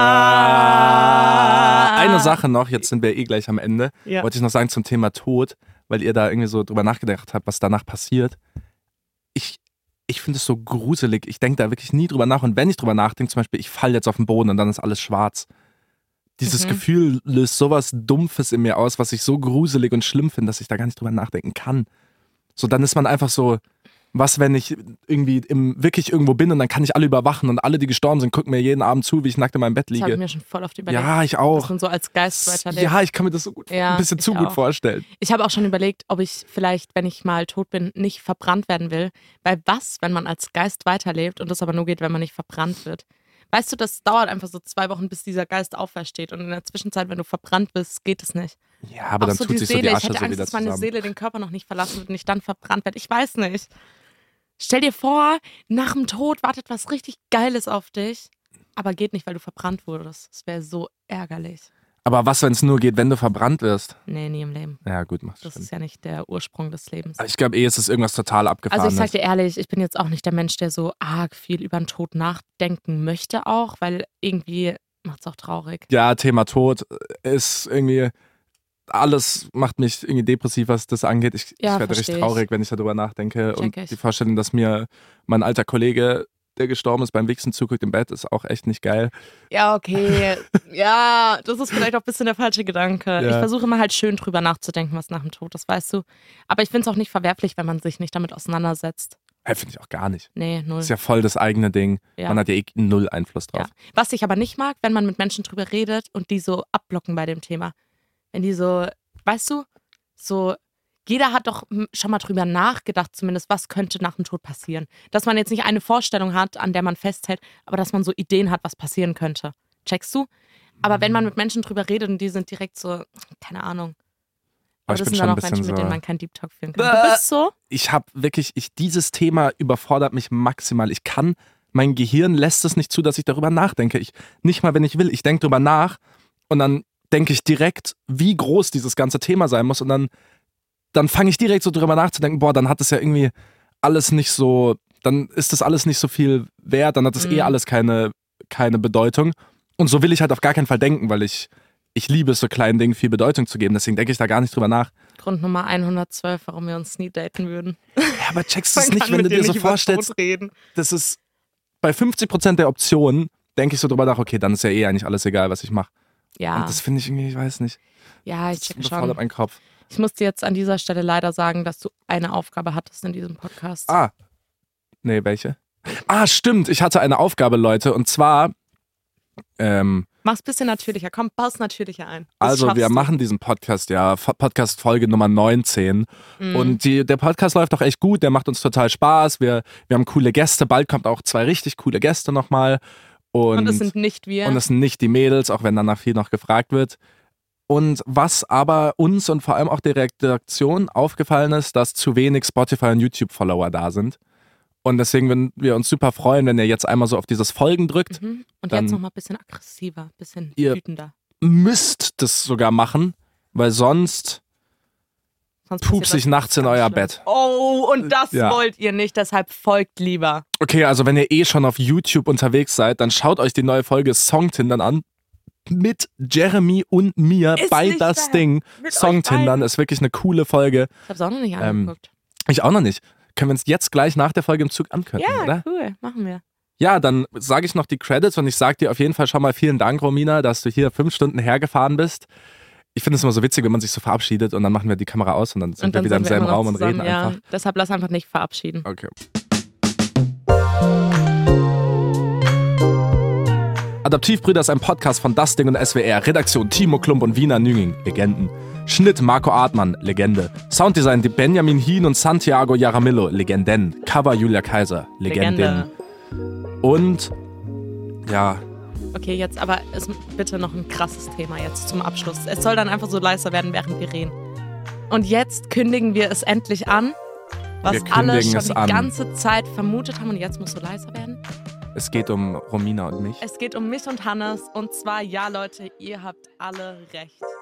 Ah, Eine Sache noch, jetzt sind wir eh gleich am Ende. Ja. Wollte ich noch sagen zum Thema Tod, weil ihr da irgendwie so drüber nachgedacht habt, was danach passiert. Ich, ich finde es so gruselig. Ich denke da wirklich nie drüber nach. Und wenn ich drüber nachdenke, zum Beispiel, ich falle jetzt auf den Boden und dann ist alles schwarz. Dieses Mhm. Gefühl löst sowas Dumpfes in mir aus, was ich so gruselig und schlimm finde, dass ich da gar nicht drüber nachdenken kann. So, dann ist man einfach so, was, wenn ich irgendwie im, wirklich irgendwo bin und dann kann ich alle überwachen und alle, die gestorben sind, gucken mir jeden Abend zu, wie ich nackt in meinem Bett Das habe ich liege. mir schon voll oft überlegt. Ja, ich Dass auch. man so als Geist weiterlebt. Ja, ich kann mir das so gut, Ja, ein bisschen ich zu gut auch. vorstellen. Ich habe auch schon überlegt, ob ich vielleicht, wenn ich mal tot bin, nicht verbrannt werden will. Weil was, wenn man als Geist weiterlebt und das aber nur geht, wenn man nicht verbrannt wird? Weißt du, das dauert einfach so zwei Wochen, bis dieser Geist aufersteht. Und in der Zwischenzeit, wenn du verbrannt bist, geht es nicht. Ja, aber auch dann so tut die sich Seele. so die Ich Asche hätte so Angst, wieder dass meine zusammen. Seele den Körper noch nicht verlassen wird und ich dann verbrannt werde. Ich weiß nicht. Stell dir vor, nach dem Tod wartet was richtig Geiles auf dich, aber geht nicht, weil du verbrannt wurdest. Das wäre so ärgerlich. Aber was, wenn es nur geht, wenn du verbrannt wirst? Nee, nie im Leben. Ja, gut, macht Das Sinn. ist ja nicht der Ursprung des Lebens. Ich glaube eh, es ist irgendwas total Also Abgefahrenes. ich sag dir ehrlich, ich bin jetzt auch nicht der Mensch, der so arg viel über den Tod nachdenken möchte auch, weil irgendwie macht es auch traurig. Ja, Thema Tod ist irgendwie, alles macht mich irgendwie depressiv, was das angeht. Ich, Ja, ich werde versteh richtig ich. traurig, wenn ich darüber nachdenke. Und Check ich. die Vorstellung, dass mir mein alter Kollege, der gestorben ist, beim Wichsen zuguckt im Bett, ist auch echt nicht geil. Ja, okay. Ja, das ist vielleicht auch ein bisschen der falsche Gedanke. Ja. Ich versuche immer halt schön drüber nachzudenken, was nach dem Tod ist, weißt du. Aber ich finde es auch nicht verwerflich, wenn man sich nicht damit auseinandersetzt. Hey, finde ich auch gar nicht. Nee, null. Das ist ja voll das eigene Ding. Ja. Man hat ja eh null Einfluss drauf. Ja. Was ich aber nicht mag, wenn man mit Menschen drüber redet und die so abblocken bei dem Thema. Wenn die so, weißt du, so, jeder hat doch m- schon mal drüber nachgedacht, zumindest, was könnte nach dem Tod passieren. Dass man jetzt nicht eine Vorstellung hat, an der man festhält, aber dass man so Ideen hat, was passieren könnte. Checkst du? Aber wenn man mit Menschen drüber redet und die sind direkt so, keine Ahnung. Aber ich das bin sind schon dann ein auch Menschen, bisschen mit denen so- man keinen Deep Talk führen kann. Du bist so? Ich habe wirklich, ich, dieses Thema überfordert mich maximal. Ich kann, mein Gehirn lässt es nicht zu, dass ich darüber nachdenke. Ich, nicht mal, wenn ich will. Ich denke darüber nach und dann denke ich direkt, wie groß dieses ganze Thema sein muss und dann, dann fange ich direkt so drüber nachzudenken, boah, dann hat es ja irgendwie alles nicht so, dann ist das alles nicht so viel wert, dann hat es Mhm. eh alles keine, keine Bedeutung. Und so will ich halt auf gar keinen Fall denken, weil ich, ich liebe es, so kleinen Dingen viel Bedeutung zu geben. Deswegen denke ich da gar nicht drüber nach. Grund Nummer hundertzwölf, warum wir uns nie daten würden. Ja, aber checkst du es Man nicht, kann wenn mit du dir dir so nicht über vorstellst, Tod reden. das ist bei fünfzig Prozent der Optionen, denke ich so drüber nach, okay, dann ist ja eh eigentlich alles egal, was ich mache. Ja, Und das finde ich irgendwie, ich weiß nicht, ja, ich das check überfordert schon. meinen Kopf. Ich muss dir jetzt an dieser Stelle leider sagen, dass du eine Aufgabe hattest in diesem Podcast. Ah, nee, welche? Ah, stimmt, ich hatte eine Aufgabe, Leute, und zwar, ähm, Mach's ein bisschen natürlicher. Komm, baus natürlicher ein. Das also schaffst wir du. machen diesen Podcast ja, F- Podcast Folge Nummer neunzehn Mhm. und die, der Podcast läuft auch echt gut, der macht uns total Spaß, wir, wir haben coole Gäste, bald kommt auch zwei richtig coole Gäste nochmal. Und, Und es sind nicht wir. Und es sind nicht die Mädels, auch wenn danach viel noch gefragt wird. Und was aber uns und vor allem auch der Redaktion aufgefallen ist, dass zu wenig Spotify- und YouTube-Follower da sind. Und deswegen würden wir uns super freuen, wenn ihr jetzt einmal so auf dieses Folgen drückt. mhm. Und dann- jetzt nochmal ein bisschen aggressiver, ein bisschen Ihr- wütender. Müsst das sogar machen, weil sonst Sonst pups passiert ich was nachts in ganz euer Schlimmes. Bett. Oh, und das Ja. wollt ihr nicht, deshalb folgt lieber. Okay, also wenn ihr eh schon auf YouTube unterwegs seid, dann schaut euch die neue Folge Songtindern an. Mit Jeremy und mir Ist bei nicht das wahr. Ding. Mit euch Songtindern beiden. ist wirklich eine coole Folge. Ich hab's auch noch nicht Ähm, angeguckt. Ich auch noch nicht. Können wir uns jetzt gleich nach der Folge im Zug ankündigen, Ja, oder? cool, machen wir. Ja, dann sage ich noch die Credits und ich sage dir auf jeden Fall schon mal vielen Dank, Romina, dass du hier fünf Stunden hergefahren bist. Ich finde es immer so witzig, wenn man sich so verabschiedet und dann machen wir die Kamera aus und dann sind Und dann wir wieder im sind wir selben immer noch Raum und zusammen, reden ja. einfach. Deshalb lass einfach nicht verabschieden. Okay. Adoptivbrüder ist ein Podcast von Das Ding und S W R. Redaktion Timo Klump und Wiener Nünging, Legenden. Schnitt Marco Artmann, Legende. Sounddesign Benjamin Hien und Santiago Jaramillo, Legenden. Cover Julia Kaiser, Legendin. Legende. Und ja, Okay, jetzt aber ist bitte noch ein krasses Thema jetzt zum Abschluss. Es soll dann einfach so leiser werden, während wir reden. Und jetzt kündigen wir es endlich an, was Wir alle kündigen schon es die an. ganze Zeit vermutet haben und jetzt muss so leiser werden. es geht um Romina und mich. Es geht um mich und Hannes und zwar, ja Leute, ihr habt alle recht.